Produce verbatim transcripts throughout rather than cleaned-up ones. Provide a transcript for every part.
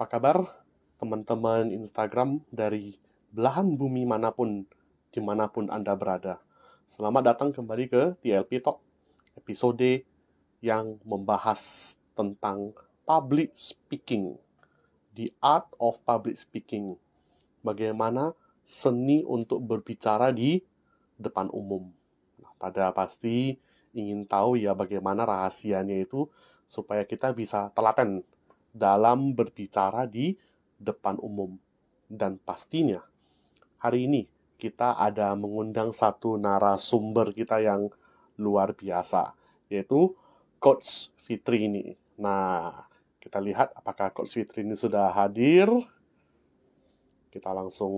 kabar teman-teman Instagram dari belahan bumi manapun, dimanapun Anda berada? Selamat datang kembali ke T L P Talk, episode yang membahas tentang public speaking, the art of public speaking. Bagaimana seni untuk berbicara di depan umum. Nah, pada pasti ingin tahu ya bagaimana rahasianya itu supaya kita bisa telaten dalam berbicara di depan umum. Dan pastinya hari ini kita ada mengundang satu narasumber kita yang luar biasa, yaitu Coach Fitri ini. Nah, kita lihat apakah Coach Fitri ini sudah hadir. Kita langsung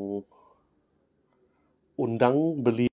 undang beliau.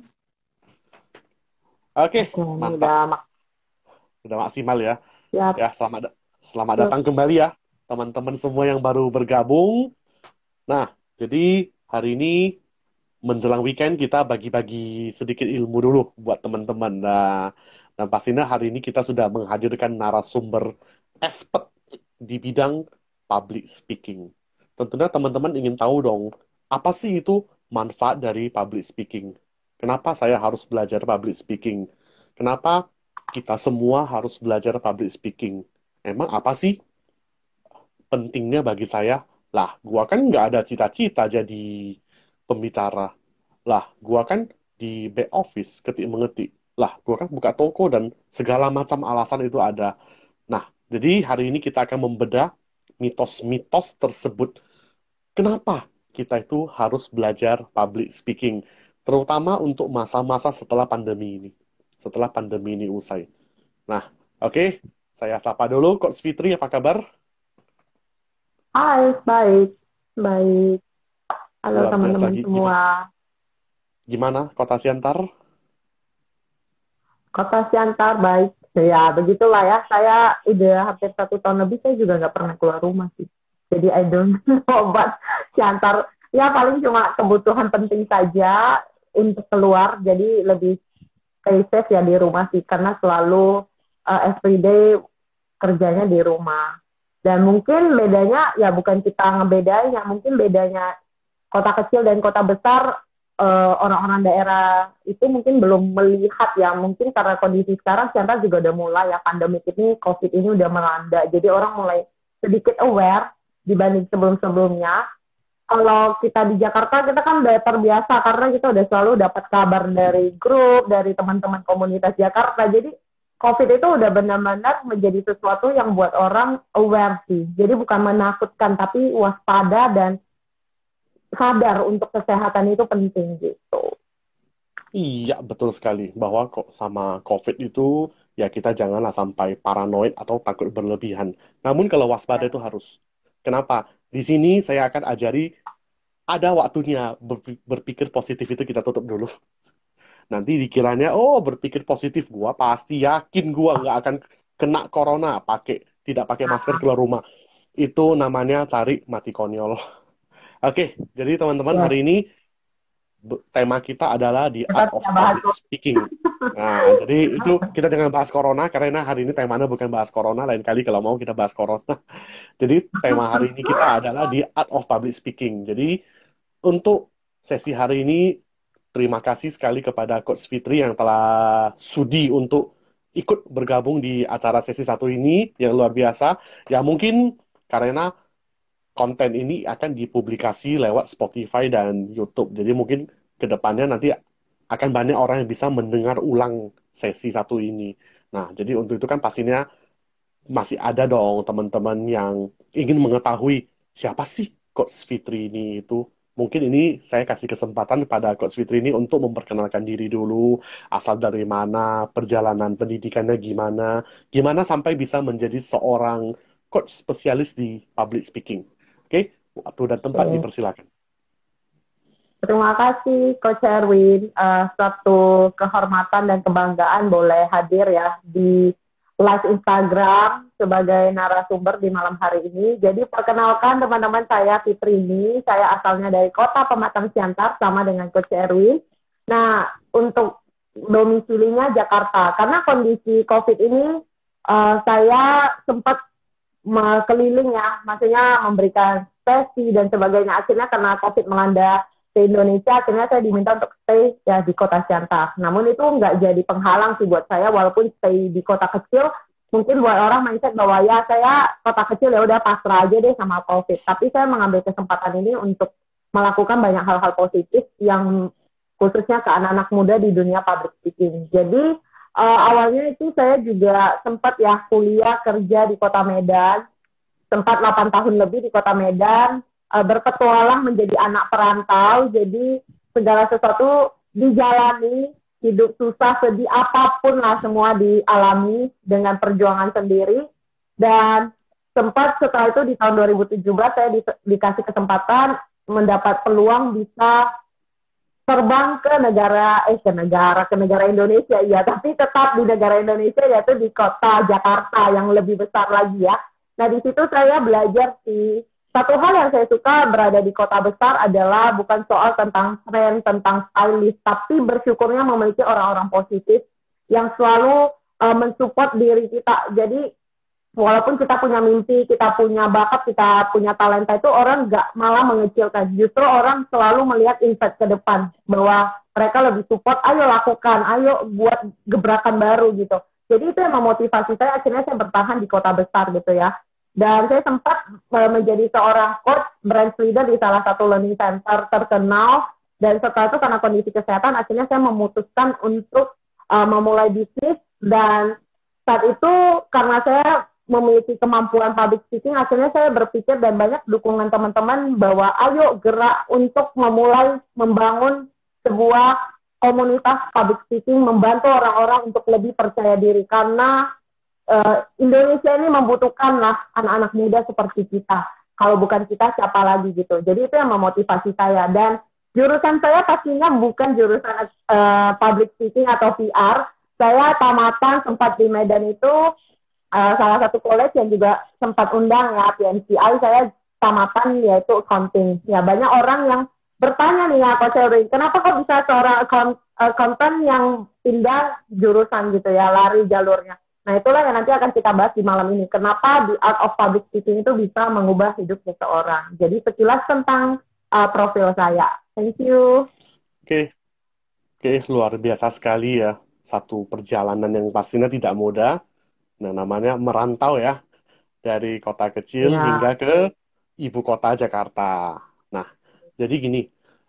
Oke, Oke, ini mantap. udah mak Sudah maksimal ya. siap. Ya, selamat selamat Tuh. datang kembali ya teman-teman semua yang baru bergabung. Nah, jadi hari ini menjelang weekend kita bagi-bagi sedikit ilmu dulu buat teman-teman. Nah, dan pastinya hari ini kita sudah menghadirkan narasumber expert di bidang public speaking. Tentunya teman-teman ingin tahu dong, apa sih itu manfaat dari public speaking? Kenapa saya harus belajar public speaking? Kenapa kita semua harus belajar public speaking? Emang apa sih pentingnya bagi saya? Lah, gua kan nggak ada cita-cita jadi pembicara. Lah, gua kan di back office ketik mengetik. Lah, gua kan buka toko dan segala macam alasan itu ada. Nah, jadi hari ini kita akan membedah mitos-mitos tersebut. Kenapa kita itu harus belajar public speaking? Terutama untuk masa-masa setelah pandemi ini. Setelah pandemi ini usai. Nah, oke. Saya sapa dulu, Coach Fitri, apa kabar? Hai, baik. Baik. Halo Luar biasa. teman-teman Gi- semua. Gimana, gimana Kota Siantar? Kota Siantar, baik. Ya, begitulah ya. Saya udah hampir satu tahun lebih, saya juga nggak pernah keluar rumah sih. Jadi I don't know about Siantar. Ya, paling cuma kebutuhan penting saja untuk keluar. Jadi lebih stay safe ya di rumah sih. Karena selalu uh, everyday kerjanya di rumah. Dan mungkin bedanya, ya bukan kita ngebedain, ya mungkin bedanya kota kecil dan kota besar, eh, orang-orang daerah itu mungkin belum melihat ya, mungkin karena kondisi sekarang Siantar juga udah mulai ya, pandemi ini, COVID ini udah melanda, jadi orang mulai sedikit aware dibanding sebelum-sebelumnya. Kalau kita di Jakarta, kita kan udah terbiasa karena kita udah selalu dapat kabar dari grup, dari teman-teman komunitas Jakarta, jadi COVID itu udah benar-benar menjadi sesuatu yang buat orang aware sih. Jadi bukan menakutkan, tapi waspada dan sadar untuk kesehatan itu penting gitu. Iya, betul sekali. Bahwa kok sama COVID itu, ya kita janganlah sampai paranoid atau takut berlebihan. Namun kalau waspada itu harus. Kenapa? Di sini saya akan ajari, ada waktunya berpi- berpikir positif itu kita tutup dulu. Nanti dikiranya, oh berpikir positif, gua pasti yakin gua nggak akan kena corona, pakai tidak pakai masker keluar rumah. Itu namanya cari mati konyol. Oke, jadi teman-teman Ya, hari ini be- tema kita adalah the kita art of tidak bahas. public speaking. Nah, jadi itu kita jangan bahas corona karena hari ini temanya bukan bahas corona, lain kali kalau mau kita bahas corona. Jadi tema hari ini kita adalah the art of public speaking. Jadi untuk sesi hari ini terima kasih sekali kepada Coach Fitri yang telah sudi untuk ikut bergabung di acara sesi satu ini yang luar biasa. Ya mungkin karena konten ini akan dipublikasi lewat Spotify dan YouTube. Jadi mungkin ke depannya nanti akan banyak orang yang bisa mendengar ulang sesi satu ini. Nah, jadi untuk itu kan pastinya masih ada dong teman-teman yang ingin mengetahui siapa sih Coach Fitri ini itu. Mungkin ini saya kasih kesempatan pada Coach Fitri ini untuk memperkenalkan diri dulu, asal dari mana, perjalanan pendidikannya gimana, gimana sampai bisa menjadi seorang coach spesialis di public speaking. Oke, waktu dan tempat Oke. dipersilakan. Terima kasih Coach Erwin. Uh, suatu kehormatan dan kebanggaan boleh hadir ya di live Instagram sebagai narasumber di malam hari ini. Jadi perkenalkan teman-teman, saya Fitri ini. Saya asalnya dari Kota Pematang Siantar sama dengan Coach Erwin. Nah, untuk domisilinya Jakarta. Karena kondisi COVID ini, uh, saya sempat keliling ya, maksudnya memberikan sesi dan sebagainya. Akhirnya karena COVID melanda ke Indonesia, akhirnya saya diminta untuk stay ya di kota Siantar. Namun itu nggak jadi penghalang sih buat saya, walaupun stay di kota kecil, mungkin buat orang mindset bahwa ya saya kota kecil ya udah pasrah aja deh sama COVID. Tapi saya mengambil kesempatan ini untuk melakukan banyak hal-hal positif yang khususnya ke anak-anak muda di dunia public speaking. Jadi uh, awalnya itu saya juga sempat ya kuliah kerja di kota Medan, sempat delapan tahun lebih di kota Medan, uh, berpetualang menjadi anak perantau, jadi segala sesuatu dijalani, hidup susah, sedih, apapun lah semua dialami dengan perjuangan sendiri. Dan sempat setelah itu di tahun dua ribu tujuh belas saya di, dikasih kesempatan mendapat peluang bisa terbang ke negara, eh ke negara, ke negara Indonesia, ya, tapi tetap di negara Indonesia, yaitu di kota Jakarta yang lebih besar lagi ya. Nah, di situ saya belajar sih. Satu hal yang saya suka berada di kota besar adalah bukan soal tentang tren, tentang stylist, tapi bersyukurnya memiliki orang-orang positif yang selalu uh, mensupport diri kita. Jadi, walaupun kita punya mimpi, kita punya bakat, kita punya talenta, itu orang nggak malah mengecilkan. Justru orang selalu melihat insight ke depan, bahwa mereka lebih support, ayo lakukan, ayo buat gebrakan baru gitu. Jadi itu yang memotivasi saya, akhirnya saya bertahan di kota besar gitu ya. Dan saya sempat menjadi seorang coach, brand leader di salah satu learning center terkenal. Dan setelah itu karena kondisi kesehatan, akhirnya saya memutuskan untuk uh, memulai bisnis. Dan saat itu karena saya memiliki kemampuan public speaking, akhirnya saya berpikir dan banyak dukungan teman-teman bahwa ayo gerak untuk memulai membangun sebuah komunitas public speaking, membantu orang-orang untuk lebih percaya diri. Karena uh, Indonesia ini membutuhkan lah anak-anak muda seperti kita. Kalau bukan kita, siapa lagi gitu. Jadi itu yang memotivasi saya. Dan jurusan saya pastinya bukan jurusan uh, public speaking atau P R. Saya tamatan sempat di Medan itu, Uh, salah satu college yang juga sempat undang ya, P M C I, saya tamatan yaitu accounting. Ya, banyak orang yang bertanya nih ya, Coach Erwin, kenapa kok bisa seorang accountant yang pindah jurusan gitu ya, lari jalurnya. Nah, itulah yang nanti akan kita bahas di malam ini. Kenapa di Art of Public Speaking itu bisa mengubah hidup seseorang. Jadi sekilas tentang uh, profil saya. Thank you. Oke, oke, luar biasa sekali ya. Satu perjalanan yang pastinya tidak mudah. Nah, namanya merantau ya, dari kota kecil Ya. hingga ke ibu kota Jakarta. Nah, jadi gini,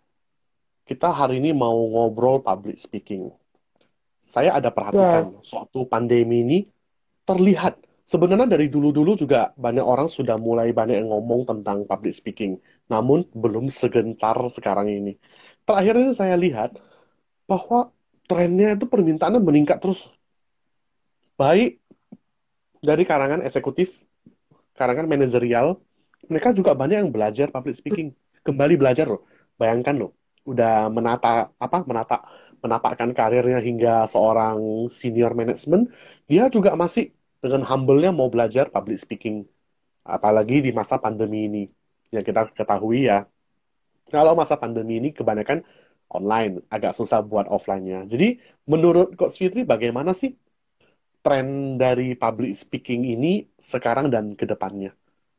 kita hari ini mau ngobrol public speaking. Saya ada perhatikan, Yes. suatu pandemi ini terlihat, sebenarnya dari dulu-dulu juga banyak orang sudah mulai banyak yang ngomong tentang public speaking, namun belum segencar sekarang ini. Terakhir ini saya lihat bahwa trennya itu permintaannya meningkat terus. Baik dari kalangan eksekutif, kalangan manajerial, mereka juga banyak yang belajar public speaking, kembali belajar loh. Bayangkan loh, udah menata apa menata menapakkan karirnya hingga seorang senior management, dia juga masih dengan humble-nya mau belajar public speaking, apalagi di masa pandemi ini. Yang kita ketahui ya, kalau masa pandemi ini kebanyakan online, agak susah buat offline-nya. Jadi menurut Coach Fitri bagaimana sih tren dari public speaking ini sekarang dan ke depannya?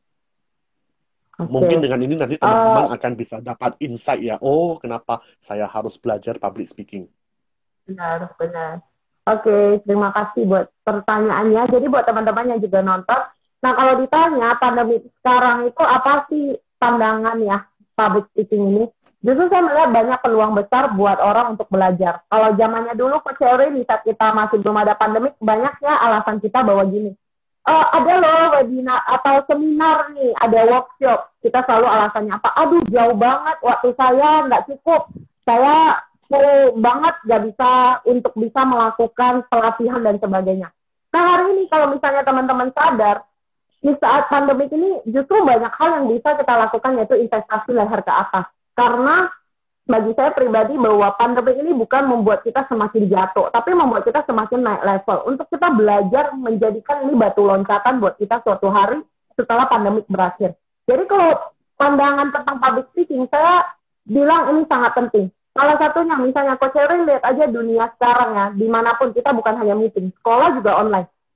Oke. Mungkin dengan ini nanti teman-teman Uh, akan bisa dapat insight ya. Oh, kenapa saya harus belajar public speaking? benar, benar. Oke, terima kasih buat pertanyaannya. Jadi buat teman-teman yang juga nonton, nah kalau ditanya pandemi sekarang itu apa sih pandangan ya public speaking ini? Justru saya melihat banyak peluang besar buat orang untuk belajar. Kalau zamannya dulu, Coach Erwin, di saat kita masih belum ada pandemik, banyaknya alasan kita bahwa gini, oh, ada loh webinar atau seminar nih, ada workshop. Kita selalu alasannya apa? Aduh, jauh banget, waktu saya nggak cukup. Saya full banget nggak bisa untuk bisa melakukan pelatihan dan sebagainya. Nah, hari ini kalau misalnya teman-teman sadar, di saat pandemik ini justru banyak hal yang bisa kita lakukan, yaitu investasi leher ke atas. Karena bagi saya pribadi bahwa pandemi ini bukan membuat kita semakin jatuh, tapi membuat kita semakin naik level. Untuk kita belajar menjadikan ini batu loncatan buat kita suatu hari setelah pandemi berakhir. Jadi kalau pandangan tentang public speaking, saya bilang ini sangat penting. Salah satunya misalnya Coach Erwin, lihat aja dunia sekarang ya, dimanapun kita bukan hanya meeting, sekolah juga online.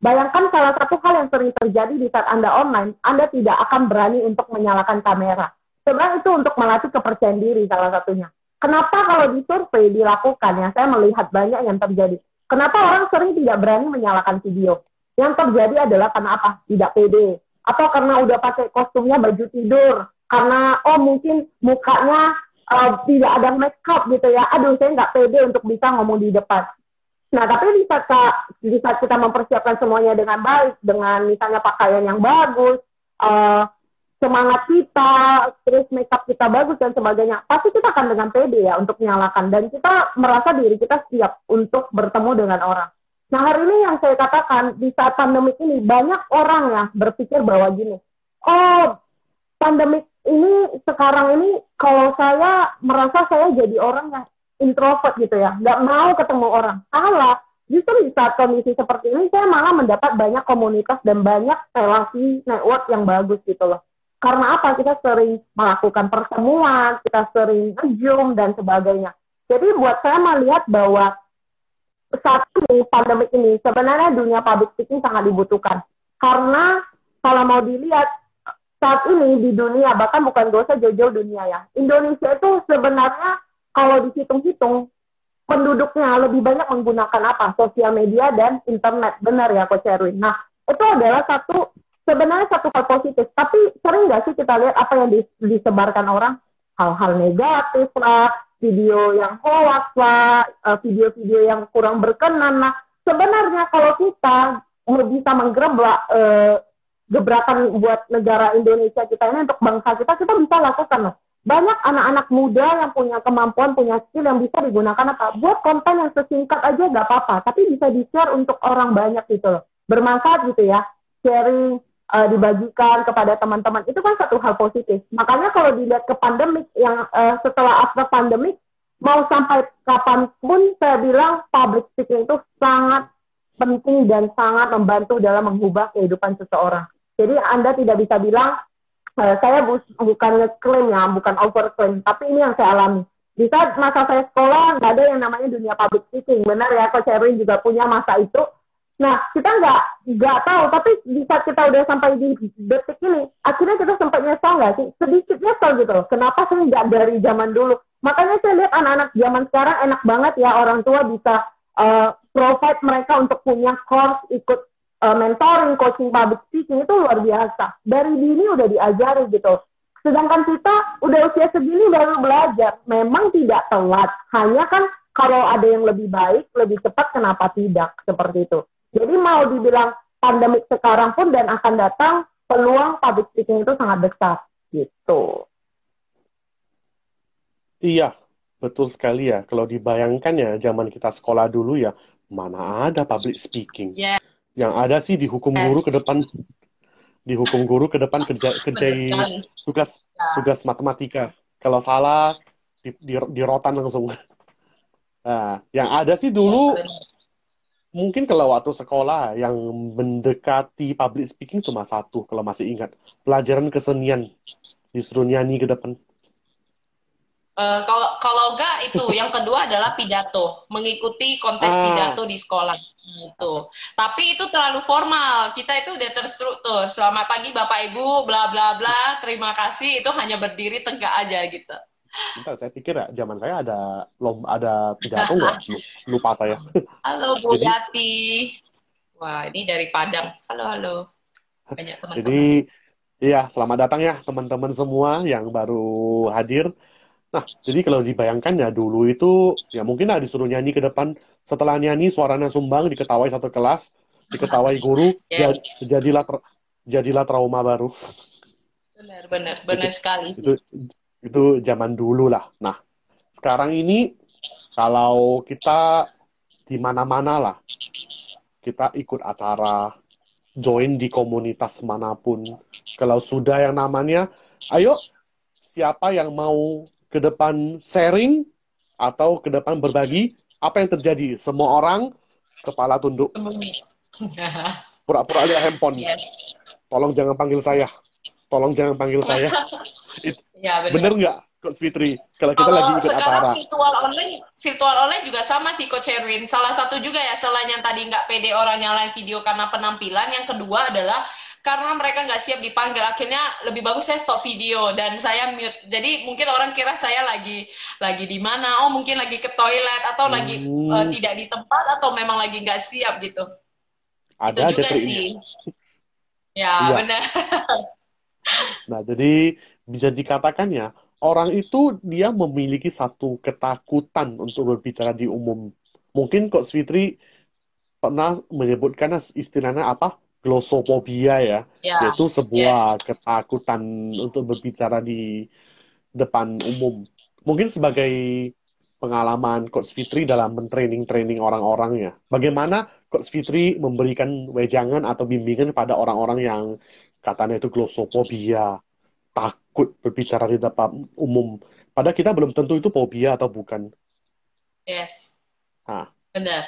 Bayangkan salah satu hal yang sering terjadi di saat Anda online, Anda tidak akan berani untuk menyalakan kamera. Sebenarnya itu untuk melatih kepercayaan diri salah satunya. Kenapa kalau di survei dilakukan ya, saya melihat banyak yang terjadi. Kenapa orang sering tidak berani menyalakan video? Yang terjadi adalah karena apa? Tidak pede. Atau karena udah pakai kostumnya baju tidur. Karena, oh mungkin mukanya uh, tidak ada make up gitu ya. Aduh, saya nggak pede untuk bisa ngomong di depan. Nah, tapi di saat, di saat kita mempersiapkan semuanya dengan baik, dengan misalnya pakaian yang bagus, uh, semangat kita, terus makeup kita bagus dan sebagainya, pasti kita akan dengan pede ya untuk menyalakan. Dan kita merasa diri kita siap untuk bertemu dengan orang. Nah, hari ini yang saya katakan, di saat pandemik ini, banyak orang ya berpikir bahwa gini, oh, pandemik ini, sekarang ini, kalau saya merasa saya jadi orang yang introvert gitu ya, nggak mau ketemu orang. Salah. Justru di saat kondisi seperti ini, saya malah mendapat banyak komunitas dan banyak relasi network yang bagus gitu loh. Karena apa? Kita sering melakukan pertemuan, kita sering Zoom dan sebagainya. Jadi buat saya melihat bahwa saat ini, pandemik ini, sebenarnya dunia public speaking sangat dibutuhkan. Karena kalau mau dilihat, saat ini di dunia, bahkan bukan gak usah jauh-jauh dunia ya, Indonesia itu sebenarnya kalau dihitung-hitung, penduduknya lebih banyak menggunakan apa? Sosial media dan internet. Benar ya, Coach Erwin? Nah, itu adalah satu, sebenarnya satu hal positif. Tapi sering nggak sih kita lihat apa yang disebarkan orang? Hal-hal negatif lah, video yang hoax lah, video-video yang kurang berkenan lah. Sebenarnya kalau kita bisa menggerak eh, gebrakan buat negara Indonesia kita ini, untuk bangsa kita, kita bisa lakukan loh. Banyak anak-anak muda yang punya kemampuan, punya skill yang bisa digunakan apa? Buat konten yang sesingkat aja nggak apa-apa, tapi bisa di-share untuk orang banyak gitu loh. Bermanfaat gitu ya, sharing, uh, dibagikan kepada teman-teman, itu kan satu hal positif. Makanya kalau dilihat ke pandemik, yang uh, setelah after pandemik, mau sampai kapanpun saya bilang public speaking itu sangat penting dan sangat membantu dalam mengubah kehidupan seseorang. Jadi Anda tidak bisa bilang, Uh, saya bu bukan ngeklaim ya, bukan overclaim, tapi ini yang saya alami. Di saat masa saya sekolah, nggak ada yang namanya dunia public speaking. Benar ya, Coach Erwin juga punya masa itu. Nah, kita nggak nggak tahu, tapi di saat kita udah sampai di detik ini, akhirnya kita sempat nyesal nggak sih? Sedikit nyesal gitu loh. Kenapa sih nggak dari zaman dulu? Makanya saya lihat anak-anak zaman sekarang enak banget ya, orang tua bisa uh, provide mereka untuk punya course, ikut mentoring, coaching public speaking, itu luar biasa. Dari dini udah diajari gitu. Sedangkan kita udah usia segini baru belajar. Memang tidak telat. Hanya kan kalau ada yang lebih baik, lebih cepat, kenapa tidak? Seperti itu. Jadi mau dibilang pandemik sekarang pun dan akan datang, peluang public speaking itu sangat besar. Gitu. Iya, betul sekali ya. Kalau dibayangkan ya, zaman kita sekolah dulu ya, mana ada public speaking. Yeah. Yang ada sih dihukum guru ke depan, dihukum guru ke depan kerja kerjain tugas tugas matematika. Kalau salah di, di, di rotan langsung. Nah, yang ada sih dulu mungkin kalau waktu sekolah yang mendekati public speaking cuma satu kalau masih ingat, pelajaran kesenian, disuruh nyanyi ke depan. Uh, kalau kalau enggak itu yang kedua adalah pidato, mengikuti kontes ah. pidato di sekolah gitu. Tapi itu terlalu formal. Kita itu udah terstruktur. Selamat pagi Bapak Ibu, bla bla bla. Terima kasih. Itu hanya berdiri tegak aja gitu. Bentar, saya pikir ya zaman saya ada lomba, ada pidato nggak? Lupa saya. Halo Bu Jadi, Yati. Wah ini dari Padang. Halo halo. Banyak teman-teman. Jadi iya selamat datang ya teman-teman semua yang baru hadir. Nah, jadi kalau dibayangkan ya dulu itu, ya mungkin lah disuruh nyanyi ke depan, setelah nyanyi suaranya sumbang, diketawai satu kelas, diketawai guru, yeah. jadilah tra jadilah trauma baru. Benar, benar, benar itu, sekali. Itu, itu zaman dulu lah. Nah, sekarang ini, kalau kita di mana-mana lah, kita ikut acara, join di komunitas manapun, kalau sudah yang namanya, ayo, siapa yang mau ke depan sharing atau ke depan berbagi, apa yang terjadi? Semua orang kepala tunduk. Pura-pura lihat handphone. Yes. Tolong jangan panggil saya. Tolong jangan panggil saya. It, ya, bener nggak? Coach Fitri, kalau kita lagi Kalau ikut sekarang acara. virtual online, virtual online juga sama sih Coach Erwin. Salah satu juga ya, selain yang tadi nggak pede orang nyalain video karena penampilan, yang kedua adalah karena mereka nggak siap dipanggil. Akhirnya lebih bagus saya stop video dan saya mute. Jadi mungkin orang kira saya lagi lagi di mana? Oh mungkin lagi ke toilet atau lagi uh, Hmm, tidak di tempat atau memang lagi nggak siap gitu. Itu ada aja juga triknya. sih. Ya Iya. benar. Nah, jadi bisa dikatakan ya, orang itu dia memiliki satu ketakutan untuk berbicara di umum. Mungkin Coach Fitri pernah menyebutkan istilahnya apa? Glossophobia ya, Ya, yaitu yes. sebuah ketakutan untuk berbicara di depan umum. Mungkin sebagai pengalaman Coach Fitri dalam mentraining-training orang-orang ya. Bagaimana Coach Fitri memberikan wejangan atau bimbingan pada orang-orang yang katanya itu glossophobia, takut berbicara di depan umum. Padahal kita belum tentu itu fobia atau bukan. Yes. Nah, Benar.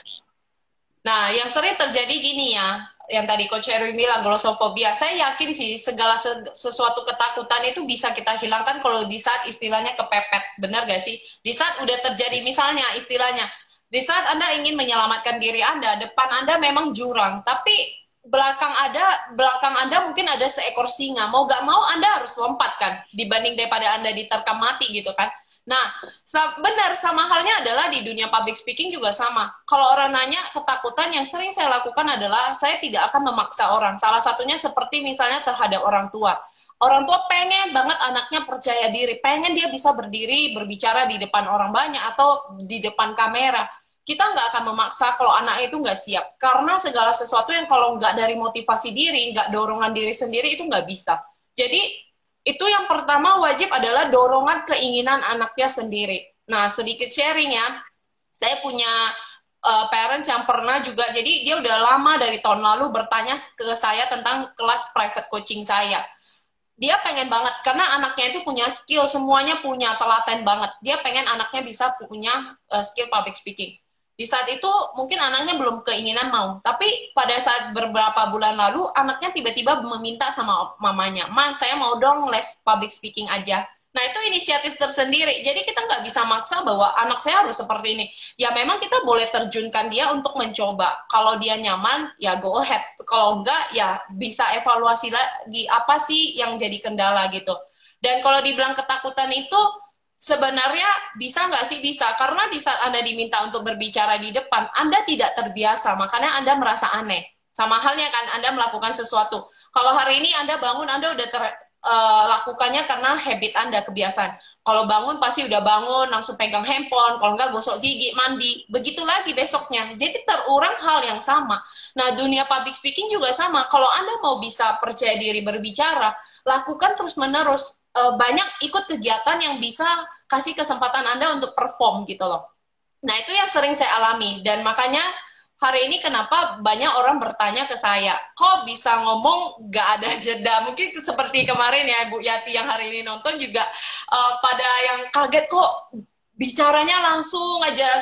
Nah, yang sering terjadi gini ya, yang tadi Coach Erwin bilang, glossophobia. Saya yakin sih segala se- sesuatu ketakutan itu bisa kita hilangkan kalau di saat istilahnya kepepet. Benar gak sih? Di saat udah terjadi, misalnya istilahnya, di saat Anda ingin menyelamatkan diri Anda, depan Anda memang jurang, tapi belakang ada belakang Anda mungkin ada seekor singa. Mau gak mau Anda harus lompat kan, dibanding daripada Anda diterkam mati gitu kan. Nah, benar, sama halnya adalah di dunia public speaking juga sama. Kalau orang nanya ketakutan, yang sering saya lakukan adalah saya tidak akan memaksa orang. Salah satunya seperti misalnya terhadap orang tua. Orang tua pengen banget anaknya percaya diri, pengen dia bisa berdiri, berbicara di depan orang banyak atau di depan kamera. Kita nggak akan memaksa kalau anak itu nggak siap. Karena segala sesuatu yang kalau nggak dari motivasi diri, nggak dorongan diri sendiri, itu nggak bisa. Jadi itu yang pertama wajib adalah dorongan keinginan anaknya sendiri. Nah, sedikit sharing ya. Saya punya uh, parents yang pernah juga, jadi dia udah lama dari tahun lalu bertanya ke saya tentang kelas private coaching saya. Dia pengen banget, karena anaknya itu punya skill, semuanya punya, telaten banget. Dia pengen anaknya bisa punya uh, skill public speaking. Di saat itu mungkin anaknya belum keinginan mau, tapi pada saat beberapa bulan lalu anaknya tiba-tiba meminta sama mamanya, "Ma, saya mau dong les public speaking aja." Nah, itu inisiatif tersendiri. Jadi kita nggak bisa maksa bahwa anak saya harus seperti ini. Ya memang kita boleh terjunkan dia untuk mencoba. Kalau dia nyaman, ya go ahead. Kalau enggak, ya bisa evaluasi lagi apa sih yang jadi kendala gitu. Dan kalau dibilang ketakutan itu, sebenarnya bisa nggak sih? Bisa. Karena di saat Anda diminta untuk berbicara di depan, Anda tidak terbiasa, makanya Anda merasa aneh. Sama halnya kan Anda melakukan sesuatu. Kalau hari ini Anda bangun, Anda udah ter, uh, lakukannya karena habit Anda, kebiasaan. Kalau bangun pasti udah bangun, langsung pegang handphone, kalau nggak gosok gigi, mandi. Begitu lagi besoknya. Jadi terulang hal yang sama. Nah, dunia public speaking juga sama. Kalau Anda mau bisa percaya diri berbicara, lakukan terus-menerus. Banyak ikut kegiatan yang bisa kasih kesempatan Anda untuk perform gitu loh. Nah, itu yang sering saya alami. Dan makanya hari ini kenapa banyak orang bertanya ke saya, kok bisa ngomong gak ada jeda? Mungkin seperti kemarin ya, Bu Yati yang hari ini nonton juga uh, pada yang kaget kok bicaranya langsung aja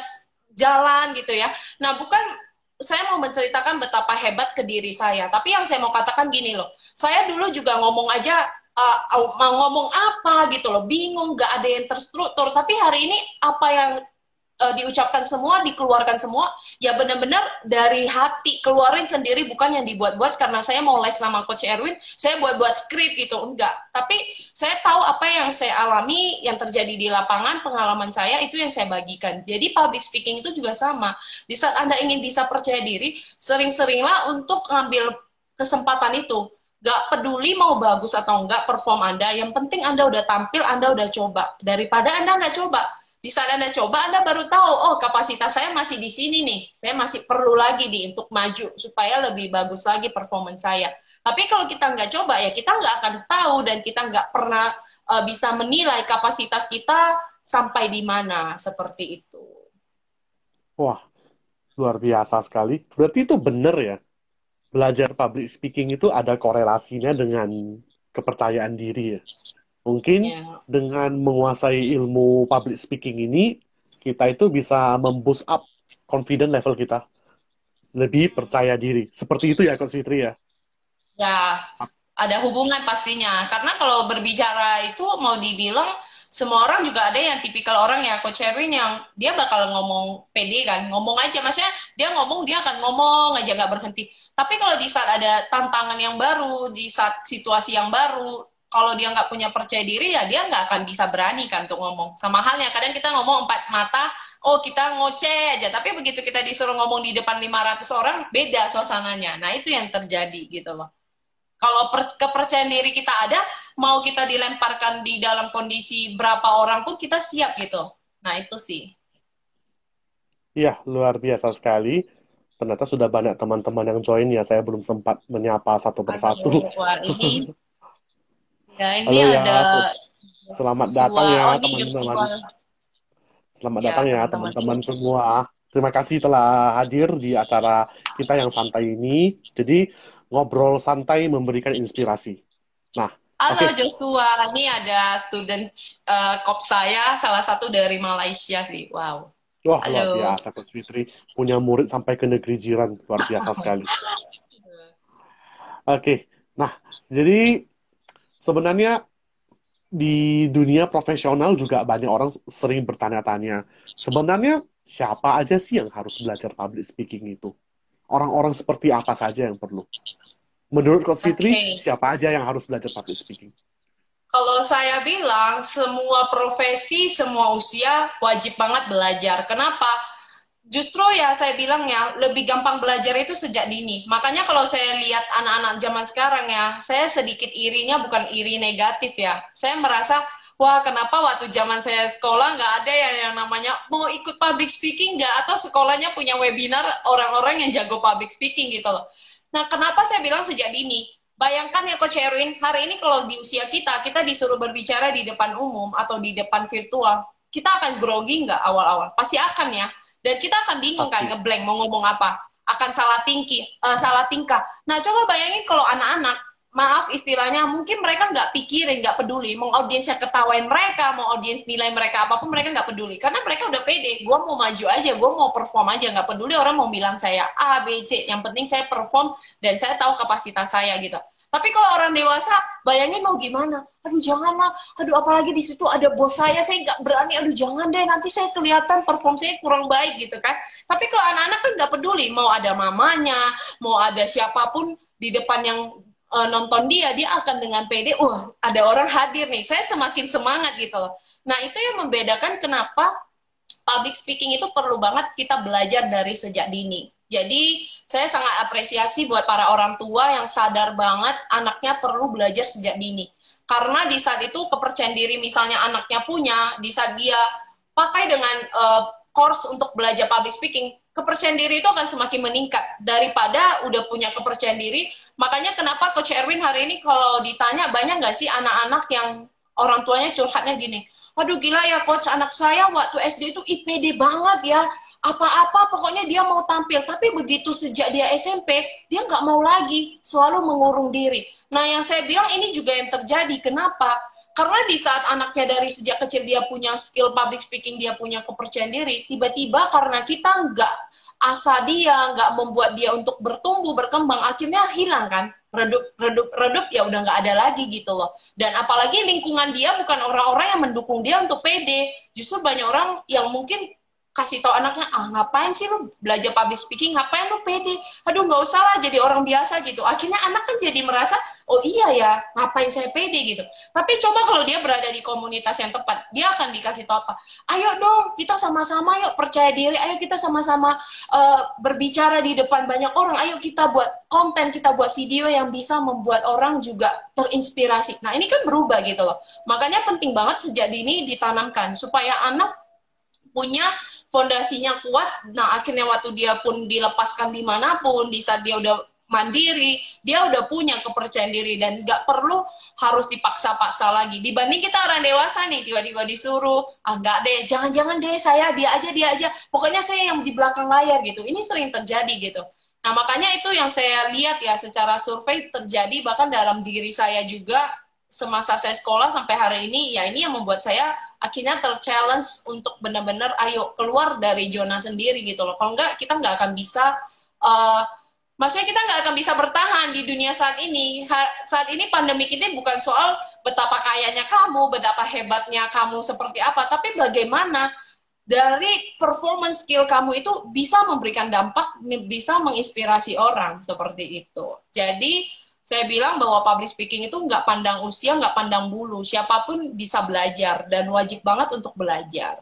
jalan gitu ya. Nah, bukan saya mau menceritakan betapa hebat ke diri saya, tapi yang saya mau katakan gini loh, saya dulu juga ngomong aja uh, mau ngomong apa gitu loh, bingung, gak ada yang terstruktur, tapi hari ini apa yang uh, diucapkan semua, dikeluarkan semua, ya benar-benar dari hati, keluarin sendiri, bukan yang dibuat-buat karena saya mau live sama Coach Erwin, saya buat-buat skrip gitu, enggak. Tapi saya tahu apa yang saya alami, yang terjadi di lapangan, pengalaman saya, itu yang saya bagikan. Jadi public speaking itu juga sama. Di saat Anda ingin bisa percaya diri, sering-seringlah untuk ngambil kesempatan itu. Gak peduli mau bagus atau enggak perform Anda, yang penting Anda udah tampil, Anda udah coba. Daripada Anda nggak coba, di saat Anda coba, Anda baru tahu, oh kapasitas saya masih di sini nih, saya masih perlu lagi nih untuk maju, supaya lebih bagus lagi performance saya. Tapi kalau kita nggak coba, ya kita nggak akan tahu, dan kita nggak pernah uh, bisa menilai kapasitas kita sampai di mana, seperti itu. wah, luar biasa sekali. Berarti itu benar ya? Belajar public speaking itu ada korelasinya dengan kepercayaan diri ya. Mungkin Ya. dengan menguasai ilmu public speaking ini, kita itu bisa memboost up confident level kita. Lebih percaya diri. Seperti itu ya, Coach Fitri ya? Ya, ada hubungan pastinya. Karena kalau berbicara itu mau dibilang semua orang juga ada yang tipikal orang ya, Coach Erwin, yang dia bakal ngomong pede kan, ngomong aja, maksudnya dia ngomong, dia akan ngomong aja nggak berhenti. Tapi kalau di saat ada tantangan yang baru, di saat situasi yang baru, kalau dia nggak punya percaya diri ya dia nggak akan bisa berani kan untuk ngomong. Sama halnya kadang kita ngomong empat mata, oh kita ngoceh aja, tapi begitu kita disuruh ngomong di depan lima ratus orang, beda suasananya. Nah itu yang terjadi gitu loh. Kalau per- kepercayaan diri kita ada, mau kita dilemparkan di dalam kondisi berapa orang pun kita siap gitu. Nah itu sih. Iya, luar biasa sekali. Ternyata sudah banyak teman-teman yang join ya. Saya belum sempat menyapa satu persatu. Aduh, wah ini, ya ini Halo ya, ada sel- selamat datang Joshua. ya Oh ini teman-teman. Joshua. Selamat Ya datang ya teman-teman. teman-teman semua. Terima kasih telah hadir di acara kita yang santai ini. Jadi ngobrol santai memberikan inspirasi. Nah, Halo oke. Joshua, ini ada student uh, kop saya, salah satu dari Malaysia sih. Wow. Wah, luar Halo. biasa Coach Fitri. Punya murid sampai ke negeri jiran. Luar biasa sekali. Oke. Nah, jadi sebenarnya di dunia profesional juga banyak orang sering bertanya-tanya, sebenarnya siapa aja sih yang harus belajar public speaking itu? Orang-orang seperti apa saja yang perlu? Menurut Coach Fitri, Oke. siapa aja yang harus belajar public speaking? Kalau saya bilang, semua profesi, semua usia wajib banget belajar. Kenapa? Justru ya saya bilang ya, lebih gampang belajar itu sejak dini. Makanya kalau saya lihat anak-anak zaman sekarang ya, saya sedikit irinya, bukan iri negatif ya. Saya merasa, wah kenapa waktu zaman saya sekolah nggak ada ya yang namanya mau ikut public speaking nggak, atau sekolahnya punya webinar orang-orang yang jago public speaking gitu loh. Nah kenapa saya bilang sejak dini? Bayangkan ya Coach Erwin, hari ini kalau di usia kita, kita disuruh berbicara di depan umum atau di depan virtual, kita akan grogi nggak awal-awal? Pasti akan ya. Dan kita akan bingung kan, Pasti. ngeblank mau ngomong apa. Akan salah tinggi, uh, salah tingkah. Nah coba bayangin kalau anak-anak, maaf istilahnya, mungkin mereka nggak pikirin, nggak peduli. Mau audiensnya ketawain mereka, mau audiens nilai mereka apapun, mereka nggak peduli. Karena mereka udah pede, gue mau maju aja, gue mau perform aja, nggak peduli orang mau bilang saya A, B, C. Yang penting saya perform dan saya tahu kapasitas saya gitu. Tapi kalau orang dewasa, bayangin mau gimana? Aduh janganlah, aduh apalagi di situ ada bos saya, saya nggak berani, aduh jangan deh, nanti saya kelihatan perform saya kurang baik gitu kan. Tapi kalau anak-anak kan nggak peduli, mau ada mamanya, mau ada siapapun di depan yang uh, nonton dia, dia akan dengan pede, wah ada orang hadir nih, saya semakin semangat gitu loh. Nah itu yang membedakan kenapa public speaking itu perlu banget kita belajar dari sejak dini. Jadi saya sangat apresiasi buat para orang tua yang sadar banget anaknya perlu belajar sejak dini. Karena di saat itu kepercayaan diri misalnya anaknya punya, di saat dia pakai dengan uh, course untuk belajar public speaking, kepercayaan diri itu akan semakin meningkat daripada udah punya kepercayaan diri. Makanya kenapa Coach Erwin hari ini kalau ditanya banyak nggak sih anak-anak yang orang tuanya curhatnya gini, aduh gila ya Coach, anak saya waktu S D itu I P D banget ya, apa-apa pokoknya dia mau tampil, tapi begitu sejak dia S M P dia nggak mau lagi, selalu mengurung diri. Nah yang saya bilang ini juga yang terjadi. Kenapa? Karena di saat anaknya dari sejak kecil dia punya skill public speaking, dia punya kepercayaan diri, tiba-tiba karena kita nggak asa dia, nggak membuat dia untuk bertumbuh, berkembang, akhirnya hilang kan, redup, redup, redup, ya udah nggak ada lagi gitu loh. Dan apalagi lingkungan dia bukan orang-orang yang mendukung dia untuk pede, justru banyak orang yang mungkin kasih tau anaknya, ah ngapain sih lu belajar public speaking, ngapain lu pede, aduh nggak usah lah jadi orang biasa gitu. Akhirnya anak kan jadi merasa, oh iya ya, ngapain saya pede gitu. Tapi coba kalau dia berada di komunitas yang tepat, dia akan dikasih tau apa, ayo dong kita sama-sama yuk percaya diri, ayo kita sama-sama uh, berbicara di depan banyak orang, ayo kita buat konten, kita buat video yang bisa membuat orang juga terinspirasi. Nah ini kan berubah gitu loh. Makanya penting banget sejak dini ditanamkan supaya anak punya fondasinya kuat. Nah akhirnya waktu dia pun dilepaskan dimanapun, di saat dia udah mandiri, dia udah punya kepercayaan diri dan nggak perlu harus dipaksa-paksa lagi. Dibanding kita orang dewasa nih, tiba-tiba disuruh, ah nggak deh, jangan-jangan deh saya, dia aja, dia aja, pokoknya saya yang di belakang layar gitu. Ini sering terjadi gitu. Nah makanya itu yang saya lihat ya secara survei terjadi bahkan dalam diri saya juga semasa saya sekolah sampai hari ini, ya ini yang membuat saya akhirnya ter-challenge untuk benar-benar ayo keluar dari zona sendiri gitu loh. Kalau enggak, kita nggak akan bisa uh, Maksudnya kita nggak akan bisa bertahan di dunia saat ini. Ha- saat ini pandemi ini bukan soal betapa kayanya kamu, betapa hebatnya kamu seperti apa, tapi bagaimana dari performance skill kamu itu bisa memberikan dampak, bisa menginspirasi orang seperti itu. Jadi saya bilang bahwa public speaking itu nggak pandang usia, nggak pandang bulu, siapapun bisa belajar dan wajib banget untuk belajar.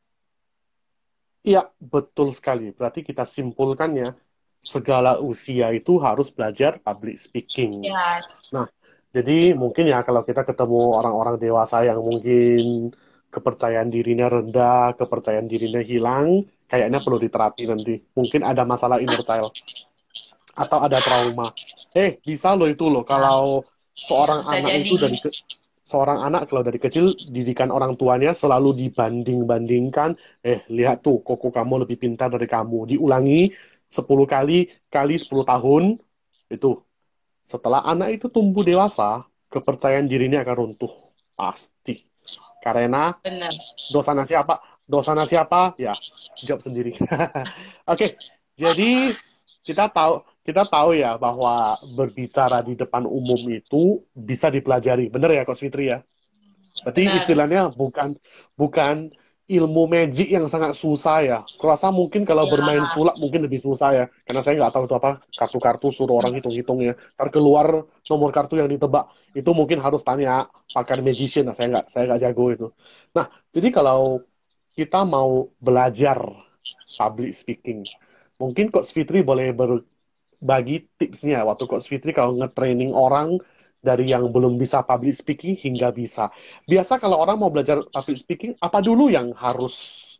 Iya, betul sekali. Berarti kita simpulkan ya, segala usia itu harus belajar public speaking. Yes, Nah, jadi mungkin ya kalau kita ketemu orang-orang dewasa yang mungkin kepercayaan dirinya rendah, kepercayaan dirinya hilang, kayaknya perlu diterapi nanti. Mungkin ada masalah inner child atau ada trauma. Eh, bisa loh itu loh ya, kalau ya seorang bisa anak jadi. itu dari ke- seorang anak kalau dari kecil didikan orang tuanya selalu dibanding-bandingkan, eh lihat tuh koko kamu lebih pintar dari kamu. Diulangi sepuluh kali kali sepuluh tahun itu. Setelah anak itu tumbuh dewasa, kepercayaan dirinya akan runtuh. Pasti. Karena Benar. dosanya siapa? Dosanya siapa? Ya, jawab sendiri. Oke, jadi kita tahu kita tahu ya bahwa berbicara di depan umum itu bisa dipelajari. Bener ya, Coach Fitri ya? Berarti Benar. istilahnya bukan bukan ilmu magic yang sangat susah ya. Kurasa mungkin kalau Ya, bermain sulap mungkin lebih susah ya. Karena saya nggak tahu itu apa kartu-kartu suruh orang hitung-hitung ya. Ntar keluar nomor kartu yang ditebak. Itu mungkin harus tanya pakar magician. Nah, saya nggak saya nggak jago itu. Nah, jadi kalau kita mau belajar public speaking, mungkin Coach Fitri boleh berbagi tipsnya waktu Coach Fitri kalau nge-training orang dari yang belum bisa public speaking hingga bisa. Biasa kalau orang mau belajar public speaking, apa dulu yang harus